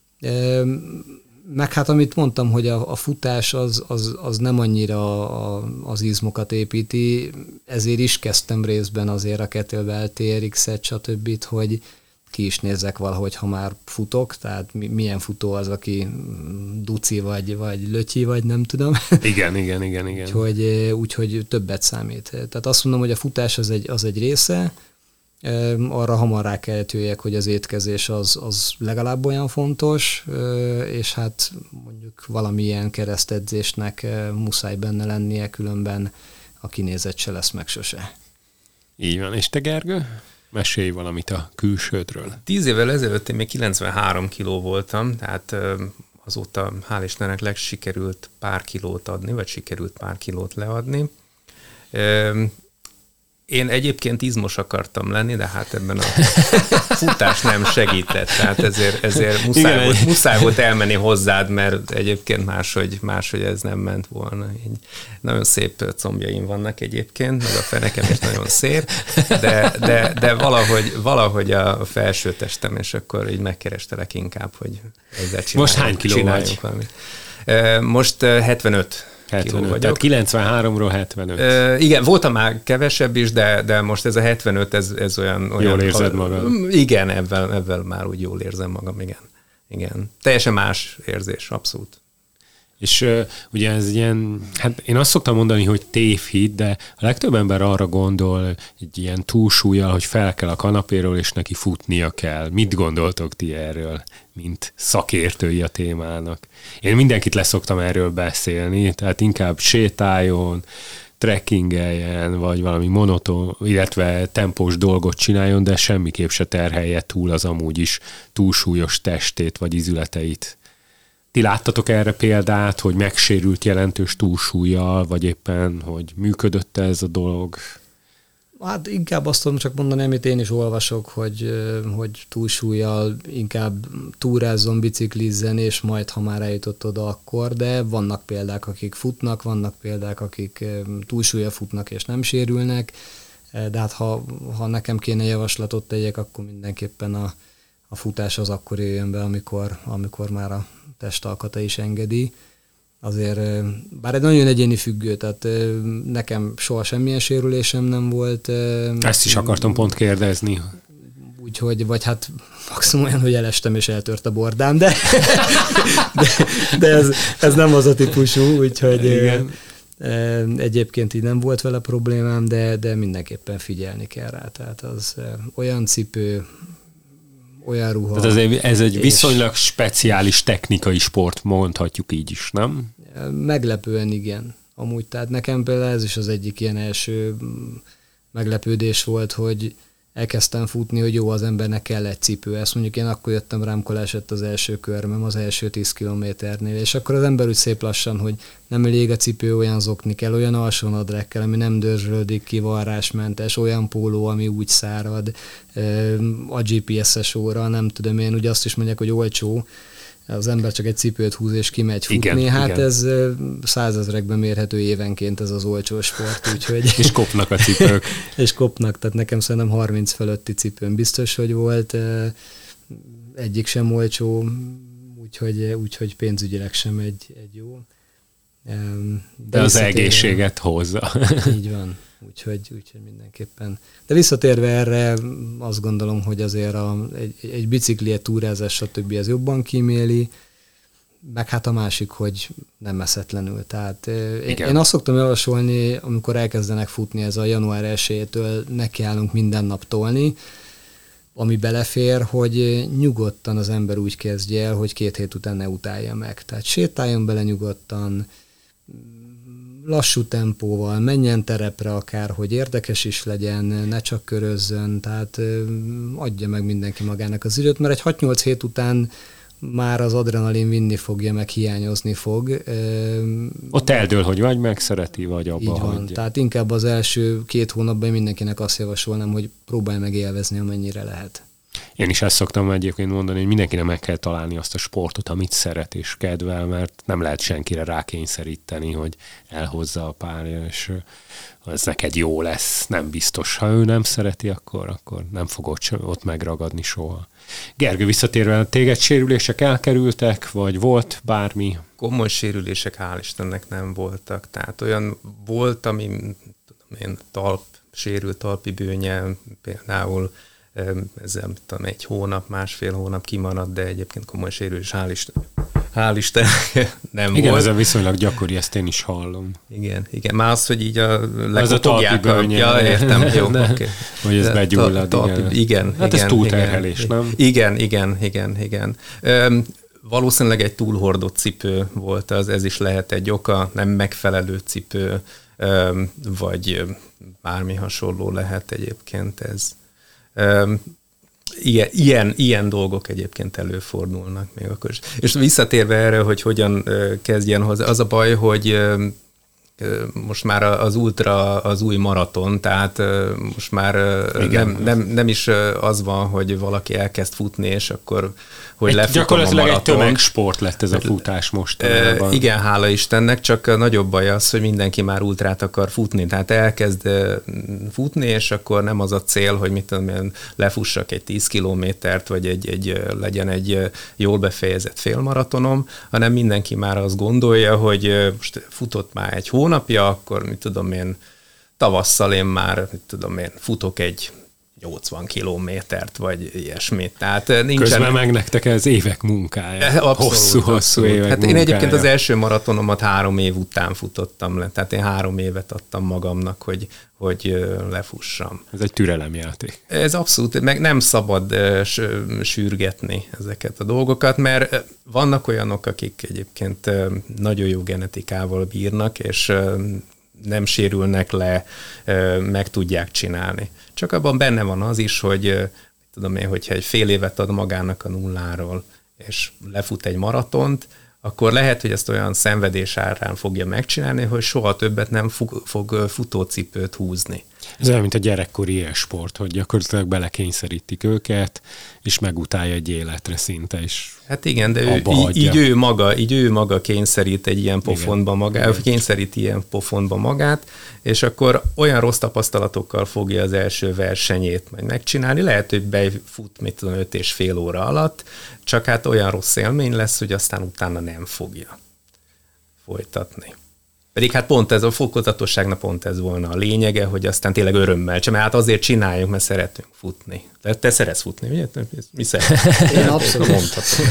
Meg hát amit mondtam, hogy a, a futás az, az, az nem annyira a, az izmokat építi, ezért is kezdtem részben azért a kettlebell, té er iksz-et, stb., hogy ki is nézzek valahogy, ha már futok, tehát milyen futó az, aki duci vagy, vagy lötyi, vagy nem tudom. Igen, igen, igen, igen. Úgyhogy, úgyhogy többet számít. Tehát azt mondom, hogy a futás az egy, az egy része, arra hamar rá kellett jöjjek, hogy az étkezés az, az legalább olyan fontos, és hát mondjuk valamilyen keresztedzésnek muszáj benne lennie, különben a kinézet se lesz meg sose. Így van. És te, Gergő? Mesélj valamit a külsődről. Tíz évvel ezelőtt én még kilencvenhárom kiló voltam, tehát azóta hál' Istennek legsikerült pár kilót adni, vagy sikerült pár kilót leadni. Én egyébként izmos akartam lenni, de hát ebben a futás nem segített, tehát ezért, ezért muszáj, volt, muszáj volt elmenni hozzád, mert egyébként máshogy, máshogy ez nem ment volna. Így nagyon szép combjaim vannak egyébként, meg a fenekem is nagyon szép, de, de, de valahogy, valahogy a felső testem, és akkor így megkerestelek inkább, hogy ezzel csináljunk. Most hány kiló vagy? Valamit. Most hetvenöt. hetvenöt, tehát kilencvenháromról hetvenöt. Ö, igen, voltam már kevesebb is, de, de most ez a hetvenöt, ez, ez olyan, olyan... Jól érzed magad? Igen, ebben, ebben már úgy jól érzem magam, igen. igen. Teljesen más érzés, abszolút. És uh, ugye ez ilyen, hát én azt szoktam mondani, hogy tévhit, de a legtöbb ember arra gondol egy ilyen túlsúllyal, hogy fel kell a kanapéről, és neki futnia kell. Mit gondoltok ti erről, mint szakértői a témának? Én mindenkit leszoktam erről beszélni, tehát inkább sétáljon, trekkingeljen, vagy valami monoton, illetve tempós dolgot csináljon, de semmiképp se terhelje túl az amúgy is túlsúlyos testét, vagy izületeit. Ti láttatok erre példát, hogy megsérült jelentős túlsúllyal, vagy éppen, hogy működött ez a dolog? Hát inkább azt tudom csak mondani, amit én is olvasok, hogy, hogy túlsúllyal inkább túrázzon, biciklizzen, és majd, ha már eljutott oda, akkor, de vannak példák, akik futnak, vannak példák, akik túlsúllyal futnak, és nem sérülnek, de hát ha, ha nekem kéne javaslatot tegyek, akkor mindenképpen a, a futás az akkor jöjjön be, amikor, amikor már a testalkata is engedi. Azért, bár egy nagyon egyéni függő, tehát nekem soha semmilyen sérülésem nem volt. Ezt is akartam pont kérdezni. Úgyhogy, vagy hát maximum olyan, hogy elestem és eltört a bordám, de, de, de ez, ez nem az a típusú, úgyhogy igen. Egyébként így nem volt vele problémám, de, de mindenképpen figyelni kell rá. Tehát az olyan cipő, olyan ruha. Tehát ez, ez egy viszonylag speciális technikai sport, mondhatjuk így is, nem? Meglepően igen. Amúgy, tehát nekem például ez is az egyik ilyen első meglepődés volt, hogy elkezdtem futni, hogy jó, az embernek kell egy cipő. Ezt mondjuk én akkor jöttem rám, amikor esett az első körmöm, az első tíz kilométernél, és akkor az ember úgy szép lassan, hogy nem elég a cipő, olyan zokni kell, olyan alsónadrág, ami nem dörzsölődik ki, varrásmentes, olyan póló, ami úgy szárad, a gé pé es-es óra, nem tudom én, ugye azt is mondják, hogy olcsó, az ember csak egy cipőt húz és kimegy futni, igen, hát igen. Ez százezrekben mérhető évenként ez az olcsó sport, úgyhogy... és kopnak a cipők. és kopnak, tehát nekem szerintem harminc fölötti cipőm biztos, hogy volt, egyik sem olcsó, úgyhogy, úgyhogy pénzügyileg sem egy, egy jó. De, De az egészséget hozza. Így van, úgyhogy, úgyhogy mindenképpen. De visszatérve erre, azt gondolom, hogy azért a, egy, egy bicikli, egy túrázás, stb. Ez jobban kíméli, meg hát a másik, hogy nem eszetlenül. Tehát én, én azt szoktam javasolni, amikor elkezdenek futni, ez a január elsejétől nekiállunk minden nap tolni, ami belefér, hogy nyugodtan az ember úgy kezdje el, hogy két hét után ne utálja meg. Tehát sétáljon bele nyugodtan, lassú tempóval, menjen terepre akár, hogy érdekes is legyen, ne csak körözzön, tehát adja meg mindenki magának az időt, mert egy hat-nyolc hét után már az adrenalin vinni fogja, meg hiányozni fog. Ott eldől, hogy vagy megszereti, vagy abba Így van, hagyja. Tehát inkább az első két hónapban mindenkinek azt javasolnám, hogy próbálj meg élvezni, amennyire lehet. Én is ezt szoktam egyébként mondani, hogy mindenkinek meg kell találni azt a sportot, amit szeret és kedvel, mert nem lehet senkire rákényszeríteni, hogy elhozza a párja, és ez neked jó lesz. Nem biztos, ha ő nem szereti, akkor, akkor nem fog ott, ott megragadni soha. Gergő, visszatérve, téged sérülések elkerültek, vagy volt bármi? Komoly sérülések hál' Istennek nem voltak. Tehát olyan volt, ami tudom én, talp, sérült talpi bőnye, például ezzel tudom, egy hónap, másfél hónap kimaradt, de egyébként komoly sérülés, hál' Isten, hál' Isten nem igen, volt. ez a viszonylag gyakori, ezt én is hallom. Igen, igen. Már az, hogy így a ez a talpi bőnye. Ja, értem, jó, oké. Okay. Hogy ez begyullad, ta, igen. igen. Hát igen, ez túlterhelés, igen, nem? Igen, igen, igen, igen. Üm, valószínűleg egy túlhordott cipő volt az, ez is lehet egy oka, nem megfelelő cipő, üm, vagy bármi hasonló lehet egyébként ez. Um, ilyen, ilyen, ilyen dolgok egyébként előfordulnak még akkor is. És visszatérve erre, hogy hogyan uh, kezdjen hozzá, az a baj, hogy uh, most már az ultra az új maraton, tehát uh, most már uh, nem, nem, nem is uh, az van, hogy valaki elkezd futni, és akkor hogy egy, lefutom gyakorlatilag a maraton. Egy tömegsport lett ez a futás mostanában. Uh, igen, hála Istennek, csak a nagyobb baj az, hogy mindenki már ultrát akar futni, tehát elkezd uh, futni, és akkor nem az a cél, hogy mit tudom én, lefussak egy tíz kilométert, vagy egy, egy, uh, legyen egy uh, jól befejezett félmaratonom, hanem mindenki már azt gondolja, hogy uh, most futott már egy hónapja, akkor mit tudom én, tavasszal én már, mit tudom én, futok egy nyolcvan kilométert, vagy ilyesmit. Tehát nincsen... Közben meg nektek ez évek munkája. Hosszú-hosszú évek hát munkája. Én egyébként az első maratonomat három év után futottam le. Tehát én három évet adtam magamnak, hogy, hogy lefussam. Ez egy türelemjáték. Ez abszolút, meg nem szabad sürgetni ezeket a dolgokat, mert vannak olyanok, akik egyébként nagyon jó genetikával bírnak, és nem sérülnek le, meg tudják csinálni. Csak abban benne van az is, hogy tudom én, hogyha egy fél évet ad magának a nulláról, és lefut egy maratont, akkor lehet, hogy ezt olyan szenvedés árán fogja megcsinálni, hogy soha többet nem fog, fog futócipőt húzni. Ez olyan, mint a gyerekkori élsport, hogy gyakorlatilag belekényszerítik őket, és megutálja egy életre szinte is. Hát igen, de ő, így, így, ő maga, így ő maga kényszerít egy ilyen pofonba magát, kényszerít ilyen pofonba magát, és akkor olyan rossz tapasztalatokkal fogja az első versenyét majd megcsinálni. Lehet, hogy befut, mit tudom, öt és fél óra alatt, csak hát olyan rossz élmény lesz, hogy aztán utána nem fogja folytatni. Pedig hát pont ez a fokozatosságnak pont ez volna a lényege, hogy aztán tényleg örömmel csak, mert hát azért csináljuk, mert szeretünk futni. Te, te szeretsz futni, ugye? Mi szeretsz? Én abszolút mondhatom.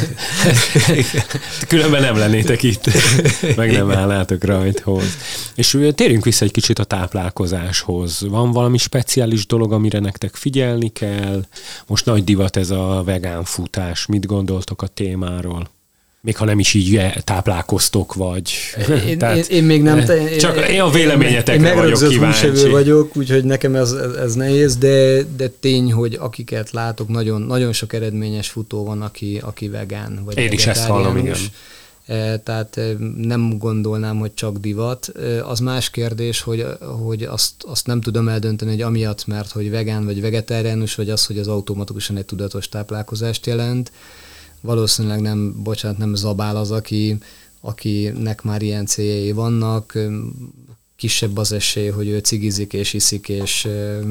Különben nem lennétek itt, meg nem állnátok rajthoz. És térjünk vissza egy kicsit a táplálkozáshoz. Van valami speciális dolog, amire nektek figyelni kell? Most nagy divat ez a vegán futás. Mit gondoltok a témáról? még ha nem is így táplálkoztok, vagy... Én, Tehát, én, én még nem... Te, csak én, én a véleményetekre vagyok kíváncsi. Én vagyok, úgyhogy nekem ez, ez nehéz, de, de tény, hogy akiket látok, nagyon, nagyon sok eredményes futó van, aki, aki vegán, vagy én is ezt hallom, igen. Tehát nem gondolnám, hogy csak divat. Az más kérdés, hogy, hogy azt, azt nem tudom eldönteni, hogy amiatt, mert hogy vegán vagy vegetáriánus, vagy az, hogy az automatikusan egy tudatos táplálkozást jelent. Valószínűleg nem, bocsánat, nem zabál az, aki, akinek már ilyen céljai vannak, kisebb az esély, hogy ő cigizik és iszik, és,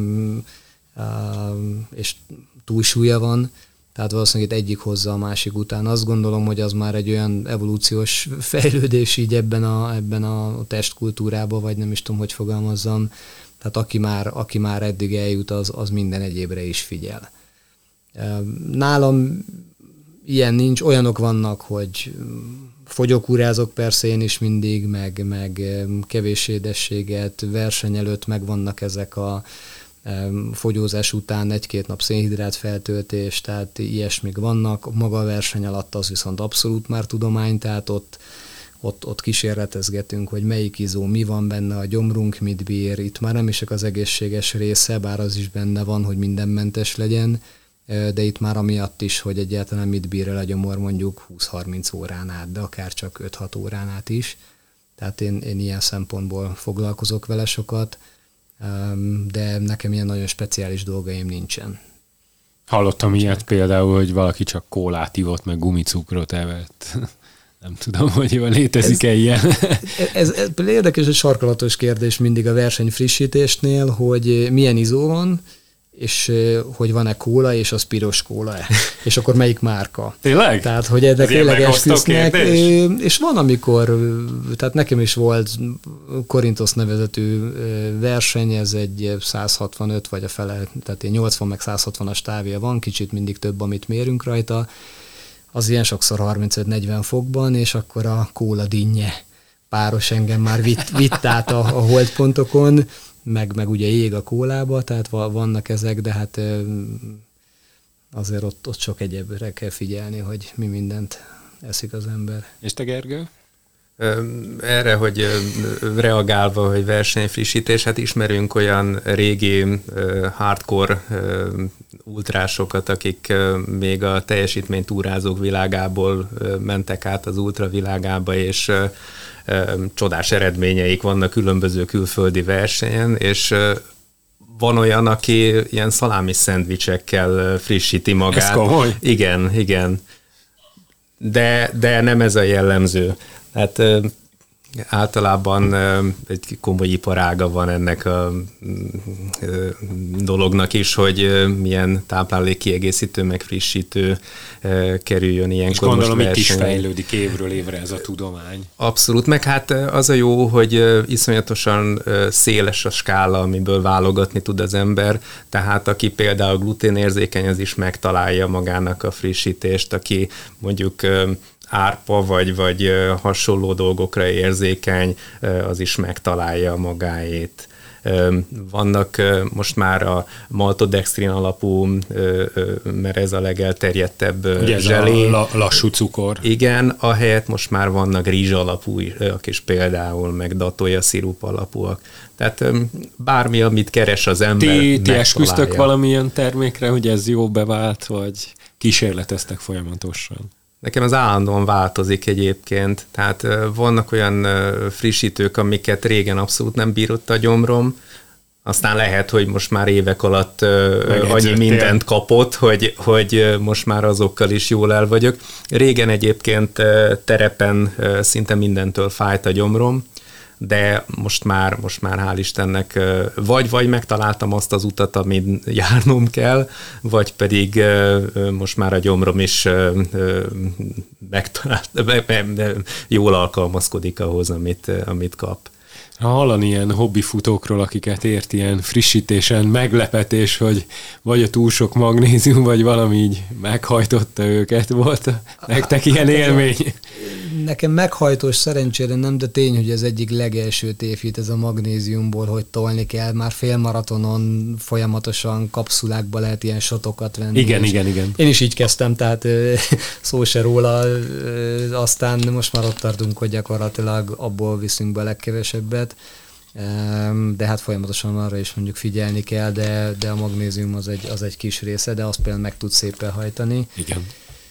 és túlsúlya van. Tehát valószínűleg itt egyik hozza a másik után. Azt gondolom, hogy az már egy olyan evolúciós fejlődés így ebben a, ebben a testkultúrában, vagy nem is tudom, hogy fogalmazzam. Tehát aki már, aki már eddig eljut, az, az minden egyébre is figyel. Nálam ilyen nincs, olyanok vannak, hogy fogyókúrázok persze én is mindig, meg, meg kevés édességet, verseny előtt megvannak ezek a fogyózás után egy-két nap szénhidrát feltöltés, tehát ilyesmik vannak. Maga a verseny alatt az viszont abszolút már tudomány, tehát ott, ott, ott kísérletezgetünk, hogy melyik izó, mi van benne, a gyomrunk mit bír. Itt már nem is csak az egészséges része, bár az is benne van, hogy mindenmentes legyen, de itt már amiatt is, hogy egyáltalán mit bír el a gyomor mondjuk húsz-harminc órán át, de akár csak öt-hat órán át is. Tehát én, én ilyen szempontból foglalkozok vele sokat, de nekem ilyen nagyon speciális dolgaim nincsen. Hallottam ilyet például, hogy valaki csak kólát ivott, meg gumicukrot evett. Nem tudom, hogy jól létezik-e ez, ilyen. Ez, ez, ez érdekes, egy sarkalatos kérdés mindig a versenyfrissítésnél, hogy milyen izó van, és hogy van-e kóla, és az piros kóla-e. És akkor melyik márka. Tényleg? Tehát, hogy ezek tényleg esküsznek. És van, amikor, tehát nekem is volt Korintosz nevezetű verseny, ez egy száz hatvanöt vagy a fele, tehát nyolcvan meg száz hatvanas távja van, kicsit mindig több, amit mérünk rajta. Az ilyen sokszor harmincöt-negyven fokban, és akkor a kóla dinnye páros engem már vitt, vitt át a, a holdpontokon, meg, meg ugye jég a kólába, tehát vannak ezek, de hát azért ott, ott sok egyébre kell figyelni, hogy mi mindent eszik az ember. És te, Gergő? Erre, hogy reagálva, hogy versenyfrissítés, hát ismerünk olyan régi hardcore ultrásokat, akik még a teljesítménytúrázók világából mentek át az ultra világába, és csodás eredményeik vannak különböző külföldi versenyen, és van olyan, aki ilyen szalámi szendvicsekkel frissíti magát. Ez komoly? Igen, igen. De, de nem ez a jellemző. Hát általában egy komoly iparága van ennek a dolognak is, hogy milyen táplálékkiegészítő, meg frissítő kerüljön ilyenkor. És gondolom itt is fejlődik évről évre ez a tudomány. Abszolút, meg hát az a jó, hogy iszonyatosan széles a skála, amiből válogatni tud az ember, tehát aki például gluténérzékeny, az is megtalálja magának a frissítést, aki mondjuk árpa vagy, vagy hasonló dolgokra érzékeny, az is megtalálja magáét. Vannak most már a maltodextrin alapú, mert ez a legelterjedtebb ugye zselé. Ez a lassú cukor. Igen, ahelyett most már vannak rizs alapúak is például, meg datója szirup alapúak. Tehát bármi, amit keres az ember, Ti, ti esküztök valamilyen termékre, hogy ez jó bevált, vagy kísérleteztek folyamatosan? Nekem az állandóan változik egyébként, tehát vannak olyan frissítők, amiket régen abszolút nem bírott a gyomrom, aztán lehet, hogy most már évek alatt annyi mindent kapott, hogy, hogy most már azokkal is jól el vagyok. Régen egyébként terepen szinte mindentől fájt a gyomrom, de most már, most már hál' Istennek vagy, vagy megtaláltam azt az utat, amit járnom kell, vagy pedig most már a gyomrom is megtalált, jól alkalmazkodik ahhoz, amit, amit kap. Ha hallani ilyen hobbifutókról, akiket ért ilyen frissítésen, meglepetés, hogy vagy a túl sok magnézium, vagy valami így meghajtotta őket, volt nektek ilyen élmény? nekem meghajtós szerencsére nem, de tény, hogy ez egyik legelső tévhit ez a magnéziumból, hogy tolni kell. Már félmaratonon folyamatosan kapszulákba lehet ilyen sotokat venni. Igen, igen, igen. Én is így kezdtem, tehát szó se róla, aztán most már ott tartunk, hogy gyakorlatilag abból viszünk be a legkevesebbet. De hát folyamatosan arra is mondjuk figyelni kell, de, de a magnézium az egy, az egy kis része, de azt például meg tud szépen hajtani. Igen.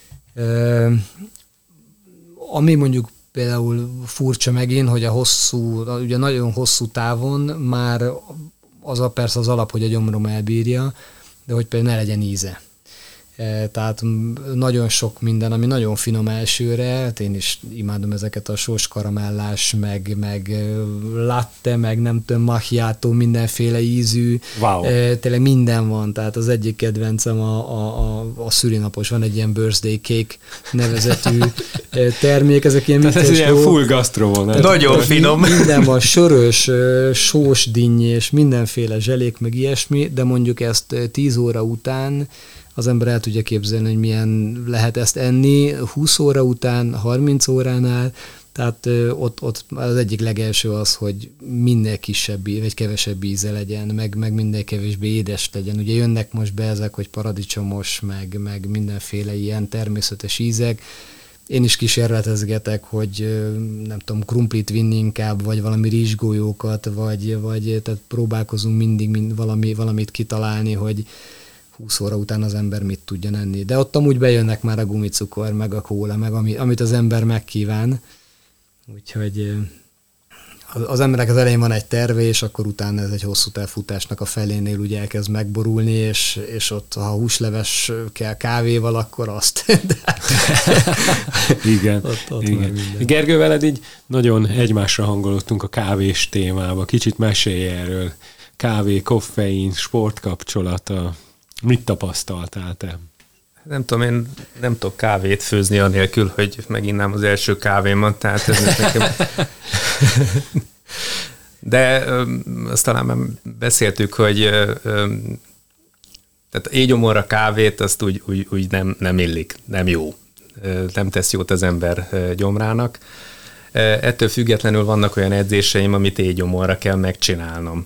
Ami mondjuk például furcsa megint, hogy a hosszú, ugye nagyon hosszú távon már az a persze az alap, hogy a gyomrom elbírja, de hogy például ne legyen íze. Tehát nagyon sok minden, ami nagyon finom elsőre, hát én is imádom ezeket a sós karamellás, meg, meg latte, meg nem tudom, macchiato, mindenféle ízű. Wow. Tényleg minden van, tehát az egyik kedvencem a, a, a, a szülinapos, van egy ilyen birthday cake nevezetű termék, ezek ilyen tehát ez ilyen full gastro van. Nagyon finom. Minden van, sörös, sós dinnyi, és mindenféle zselék, meg ilyesmi, de mondjuk ezt tíz óra után az ember el tudja képzelni, hogy milyen lehet ezt enni húsz óra után, harminc óránál, tehát ott, ott az egyik legelső az, hogy minél kisebb, vagy kevesebb íze legyen, meg, meg minél kevésbé édes legyen. Ugye jönnek most be ezek, hogy paradicsomos, meg, meg mindenféle ilyen természetes ízek. Én is kísérletezgetek, hogy nem tudom, krumplit vinni inkább, vagy valami rizsgolyókat, vagy, vagy tehát próbálkozunk mindig mind valami, valamit kitalálni, hogy húsz óra után az ember mit tudjon enni. De ott amúgy bejönnek már a gumicukor, meg a kóla, meg ami, amit az ember megkíván. Úgyhogy az emberek az elején van egy terve, és akkor utána ez egy hosszú távfutásnak a felénél ugye elkezd megborulni, és, és ott ha húsleves kell kávéval, akkor azt. Igen. ott, ott igen. Gergő, veled így nagyon egymásra hangolódtunk a kávés témába. Kicsit mesélj erről. Kávé, koffein, sportkapcsolata. Mit tapasztaltál te? Nem tudom, én nem tudok kávét főzni anélkül, hogy meginnám az első kávémat, tehát ez nekem... De azt talán már beszéltük, hogy tehát éjgyomorra kávét, azt úgy, úgy, úgy nem, nem illik, nem jó. Nem tesz jót az ember gyomrának. Ettől függetlenül vannak olyan edzéseim, amit éjgyomorra kell megcsinálnom.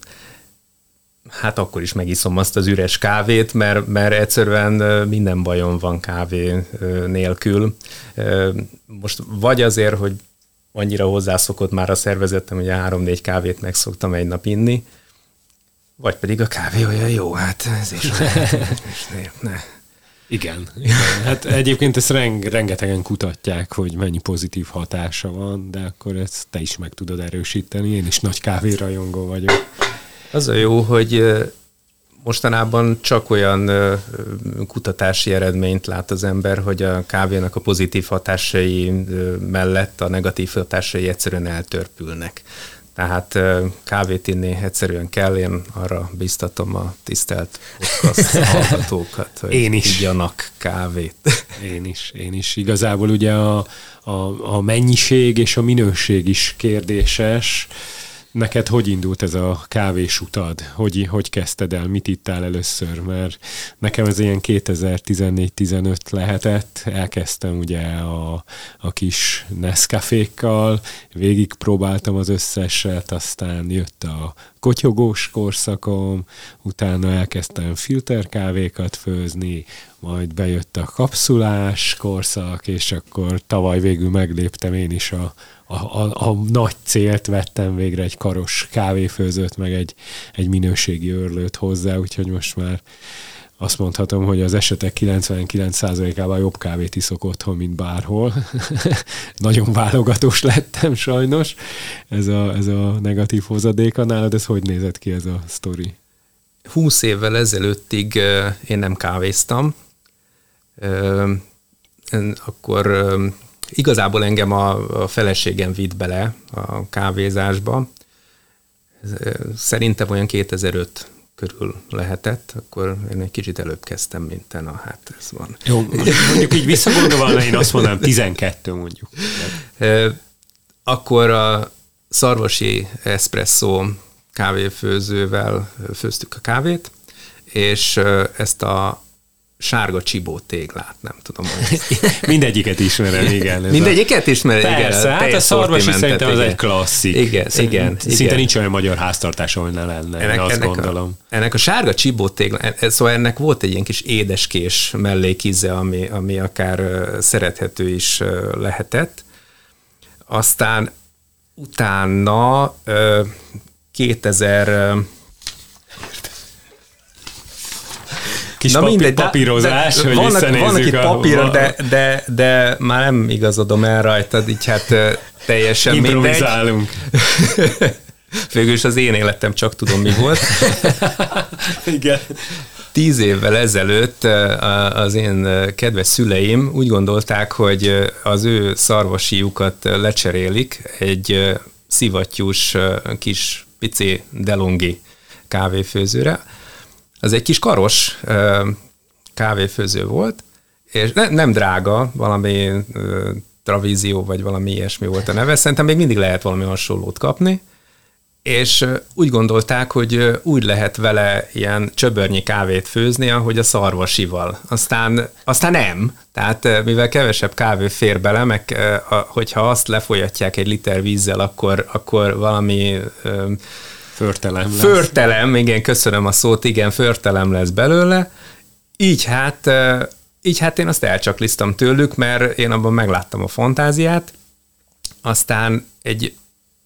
Hát akkor is megiszom azt az üres kávét, mert, mert egyszerűen minden bajom van kávé nélkül. Most vagy azért, hogy annyira hozzászokott már a szervezetem, hogy a három-négy kávét meg szoktam egy nap inni, vagy pedig a kávé olyan jó, hát ez is ne. Igen, igen. Hát egyébként ezt reng, rengetegen kutatják, hogy mennyi pozitív hatása van, de akkor ezt te is meg tudod erősíteni. Én is nagy kávérajongó vagyok. Az a jó, hogy mostanában csak olyan kutatási eredményt lát az ember, hogy a kávénak a pozitív hatásai mellett a negatív hatásai egyszerűen eltörpülnek. Tehát kávét inni egyszerűen kell, én arra biztatom a tisztelt podcast hallgatókat, hogy én is. igyanak kávét. Én is, én is. Igazából ugye a, a, a mennyiség és a minőség is kérdéses. Neked hogy indult ez a kávés utad? Hogy, hogy kezdted el? Mit ittál először? Mert nekem ez ilyen kétezer-tizennégy tizenöt lehetett. Elkezdtem ugye a, a kis Nescafékkal, végig próbáltam az összeset, aztán jött a kotyogós korszakom, utána elkezdtem filterkávékat főzni, majd bejött a kapszulás korszak, és akkor tavaly végül megléptem én is a A, a, a nagy célt, vettem végre egy karos kávéfőzőt, meg egy, egy minőségi őrlőt hozzá, úgyhogy most már azt mondhatom, hogy az esetek kilencvenkilenc százalékában jobb kávét iszok otthon, mint bárhol. Nagyon válogatós lettem sajnos. Ez a, ez a negatív hozadéka. Nálad ez hogy nézett ki ez a sztori? Húsz évvel ezelőttig én nem kávéztam. Akkor igazából engem a, a feleségem vitt bele a kávézásba. Szerintem olyan kétezer-öt körül lehetett, akkor én egy kicsit előbb kezdtem, mint te, na hát ez van. Jó, mondjuk így visszagondolva, én azt mondanám tizenkettő mondjuk. Akkor a Szarvasi Espresso kávéfőzővel főztük a kávét, és ezt a sárga csibó téglát, nem tudom. Mindegyiket ismerem, igen. Mindegyiket ismerem, igen. Persze, hát a szarvasi szerintem az egy klasszik. Igen, igen. Szinte igen. nincs olyan magyar háztartás, ahol ne lenne, ennek, azt ennek gondolom. A, ennek a sárga csibó téglát, szóval ennek volt egy ilyen kis édeskés mellékíze, ami, ami akár uh, szerethető is uh, lehetett. Aztán utána uh, kétezer... Uh, Kis Na papí- mindegy, papírozás, de, hogy vannak, vannak itt a... papír, de, de, de már nem igazodom el rajtad, így hát teljesen mindegy. Improvizálunk. Végülis az én életem csak tudom, mi volt. Igen. Tíz évvel ezelőtt az én kedves szüleim úgy gondolták, hogy az ő szarvasiukat lecserélik egy szivattyús kis pici DeLonghi kávéfőzőre. Az egy kis karos kávéfőző volt, és ne, nem drága, valami Travízió, vagy valami ilyesmi volt a neve, szerintem még mindig lehet valami hasonlót kapni, és úgy gondolták, hogy úgy lehet vele ilyen csöbörnyi kávét főzni, ahogy a szarvasival. Aztán, aztán nem, tehát mivel kevesebb kávé fér bele, meg hogyha azt lefolyatják egy liter vízzel, akkor, akkor valami... Förtelem lesz. Förtelem, igen, köszönöm a szót, igen, förtelem lesz belőle. Így hát, így hát én azt elcsakliztam tőlük, mert én abban megláttam a fantáziát. Aztán egy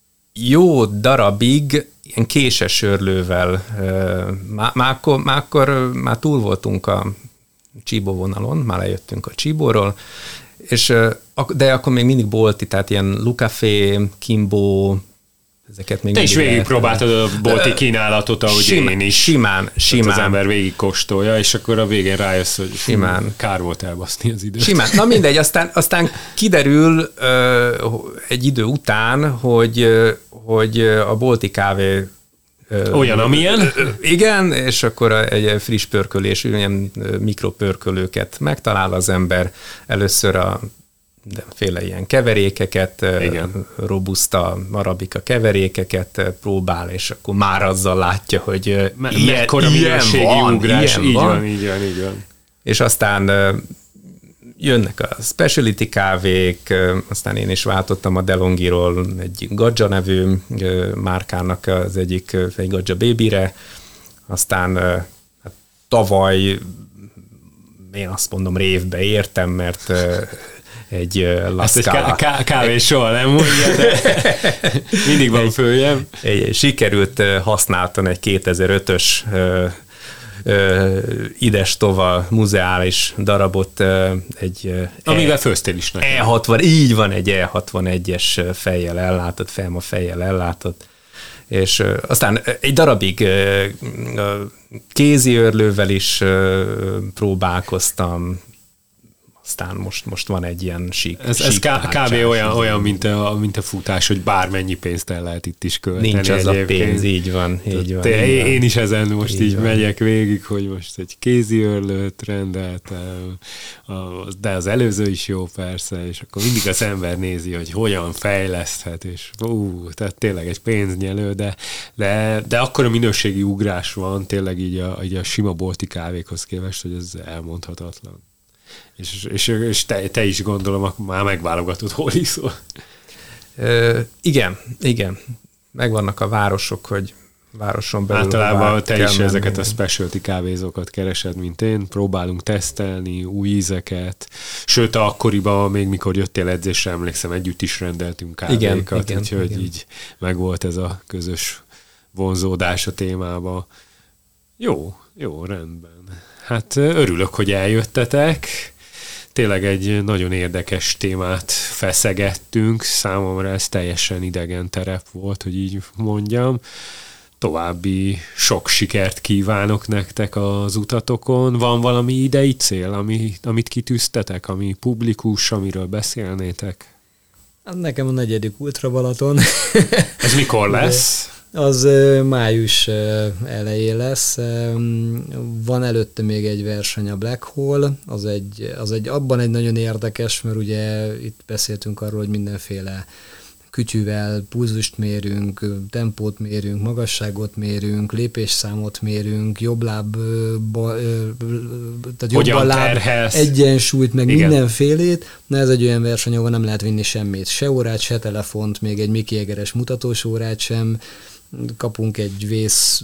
jó darabig ilyen késes örlővel, már, már, akkor, már akkor már túl voltunk a Csíbó vonalon, már lejöttünk a Csíbóról, és, de akkor még mindig bolti, tehát ilyen Lucafé, Kimbo, ezeket még Te is végigpróbáltad a bolti kínálatot, ahogy simán, én is. Simán, simán. Az ember végig kóstolja, és akkor a végén rájössz, hogy simán. Kár volt elbaszni az időt. Simán. Na mindegy, aztán, aztán kiderül uh, egy idő után, hogy, uh, hogy a bolti kávé uh, olyan, amilyen? Uh, igen, és akkor egy friss pörkölés, ilyen mikropörkölőket megtalál az ember. Először a féle ilyen keverékeket, igen. robusta, arabika keverékeket próbál, és akkor már azzal látja, hogy Me- ilyen, mekkora minőségi van, ugrás, ilyen így van. van, így van, így van. És aztán jönnek a specialty kávék, aztán én is váltottam a DeLonghiról egy Gadja nevű márkának az egyik, egy Gadja Babyre, aztán hát, tavaly én azt mondom révbe értem, mert egy La Ezt Scala. egy ká- kávé soha nem mondja, de mindig van följebb. Egy, sikerült használtan egy kétezer-ötös ides-tova muzeális darabot, egy Amivel e, főztél is nekem. E hatvan, így van, egy E hatvanegyes fejjel ellátott, Felma fejjel ellátott, és aztán egy darabig kézi őrlővel is próbálkoztam, aztán most, most van egy ilyen sík. Ez, ez kb. olyan, olyan mint, a, mint a futás, hogy bármennyi pénzt el lehet itt is költeni. Nincs az egyébként. A pénz, így van. Így van, Te, így van. Én is ezen most így, így így megyek végig, hogy most egy kézi őrlőt rendeltem, de az előző is jó persze, és akkor mindig az ember nézi, hogy hogyan fejleszthet, és ú, tehát tényleg egy pénznyelő, de, de, de akkor a minőségi ugrás van tényleg így a, így a sima bolti kávékhoz képest, hogy ez elmondhatatlan. És, és, és te, te is gondolom, már megválogatod, hol iszol. Ö, igen, igen. Megvannak a városok, hogy városon belül... Általában te is menni. ezeket a specialty kávézókat keresed, mint én. Próbálunk tesztelni új ízeket. Sőt, akkoriban, még mikor jöttél edzésre, emlékszem, együtt is rendeltünk kávékat. Igen, úgyhogy igen. így megvolt ez a közös vonzódás a témába. Jó, jó, rendben. Hát örülök, hogy eljöttetek. Tényleg egy nagyon érdekes témát feszegettünk. Számomra ez teljesen idegen terep volt, hogy így mondjam. További sok sikert kívánok nektek az utatokon. Van valami idei cél, ami, amit kitűztetek, ami publikus, amiről beszélnétek? Nekem a negyedik Ultra Balaton. Ez mikor lesz? Az május elején lesz. Van előtte még egy verseny, a Black Hole, az egy, az egy abban egy nagyon érdekes, mert ugye itt beszéltünk arról, hogy mindenféle kütyűvel pulzust mérünk, tempót mérünk, magasságot mérünk, lépésszámot mérünk, jobb láb, ba, tehát jobb a láb terhelsz. Egyensúlyt, meg Igen. mindenfélét. Na ez egy olyan verseny, ahol nem lehet vinni semmit. Se órát, se telefont, még egy Mickey Jaggeres mutatós órát sem. Kapunk egy vész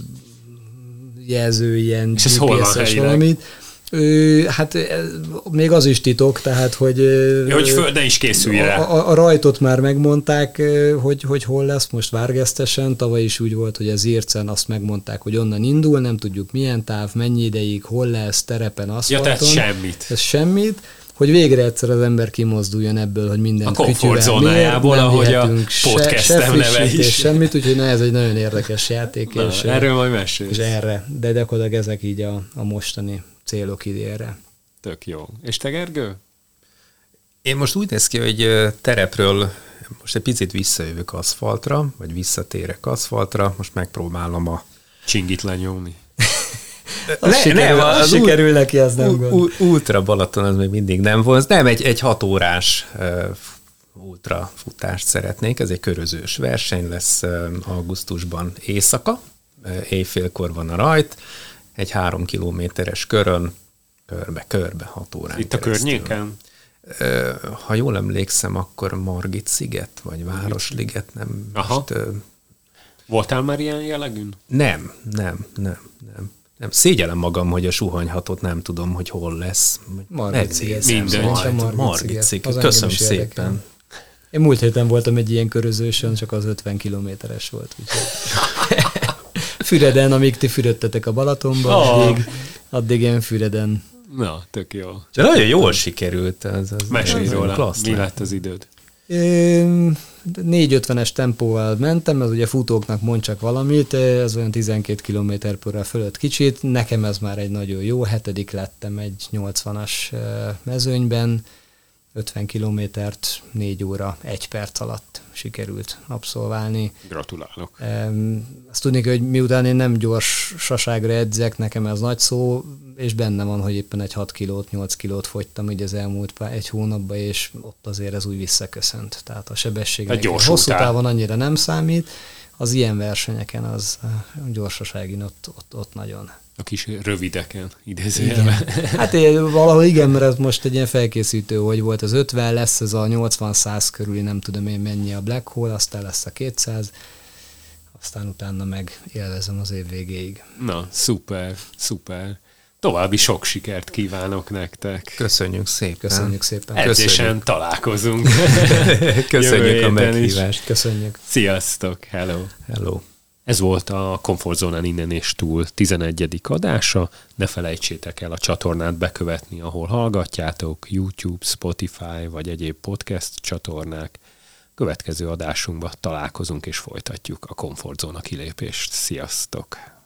jelző, ilyen és ez hol van gé pé es-es valamit. Ö, hát még az is titok, tehát hogy... Ja, hogy föl, ne is készülj rá. A, a, a rajtot már megmondták, hogy, hogy hol lesz, most Várgesztesen, tavaly is úgy volt, hogy az Ircen azt megmondták, hogy onnan indul, nem tudjuk milyen táv, mennyi ideig, hol lesz, terepen, aszfalton. Ja, tehát semmit. Ez semmit, hogy végre egyszer az ember kimozduljon ebből, hogy minden a komfortzónájából, ahogy a podcastem neve is. Semmit, úgyhogy na, ez egy nagyon érdekes játék. Na, és, erről majd mesélsz. És erre, de gyakorlatilag ezek így a, a mostani célok idénre. Tök jó. És te, Gergő? Én most úgy néz ki, hogy terepről most egy picit visszajövök aszfaltra, vagy visszatérek aszfaltra, most megpróbálom a... Csingit lenyomni. Az ne, sikerül, nem, az sikerül neki, az nem gond. Ultra Balaton az még mindig nem volt. Nem, egy, egy hat órás uh, ultra futást szeretnék. Ez egy körözős verseny lesz uh, augusztusban éjszaka. Uh, éjfélkor van a rajt. Egy három kilométeres körön, körbe-körbe, hat órán Itt keresztül. A környéken? Uh, ha jól emlékszem, akkor Margit-sziget, vagy Városliget, nem. Aha. Most, uh, voltál már ilyen jellegűn? Nem, nem, nem, nem. Nem, szégyellem magam, hogy a Suhanyhatot nem tudom, hogy hol lesz. Margit-sziget. Minden. Margit-sziget. Köszönöm szépen. Én múlt héten voltam egy ilyen körözősön, csak az ötven kilométeres volt. Füreden, amíg ti fürödtetek a Balatonba, oh. addig, addig én Füreden. Na, tök jó. De nagyon jól sikerült. Ez, ez mesélj róla, mi lett az időd? négy ötvenes tempóval mentem, ez ugye futóknak mond csak valamit, ez olyan tizenkét kilométer per óra fölött kicsit, nekem ez már egy nagyon jó, hetedik lettem egy nyolcvanas mezőnyben, ötven kilométert négy óra, egy perc alatt sikerült abszolválni. Gratulálok. Azt tudni, hogy miután én nem gyorsaságra edzek, nekem ez nagy szó, és benne van, hogy éppen egy hat kilót, nyolc kilót fogytam így az elmúlt egy hónapban, és ott azért ez úgy visszaköszönt. Tehát a sebesség hosszú távon annyira nem számít, az ilyen versenyeken az gyorsaságin ott, ott, ott nagyon. A kis rövideken, idézőjelben. Hát én, valahol igen, mert ez most egy ilyen felkészítő, hogy volt az ötven, lesz ez a nyolcvan-száz körüli, nem tudom én mennyi a Black Hole, aztán lesz a kétszáz, aztán utána meg élvezem az év végéig. Na, szuper, szuper. További sok sikert kívánok nektek. Köszönjük szépen. Köszönjük szépen. Edzésen Köszönjük. Találkozunk. Köszönjük a meghívást. Is. Köszönjük. Sziasztok, hello. Hello. Ez volt a Komfortzónán innen és túl tizenegyedik adása. Ne felejtsétek el a csatornát bekövetni, ahol hallgatjátok, YouTube, Spotify vagy egyéb podcast csatornák. Következő adásunkban találkozunk és folytatjuk a komfortzóna kilépést. Sziasztok!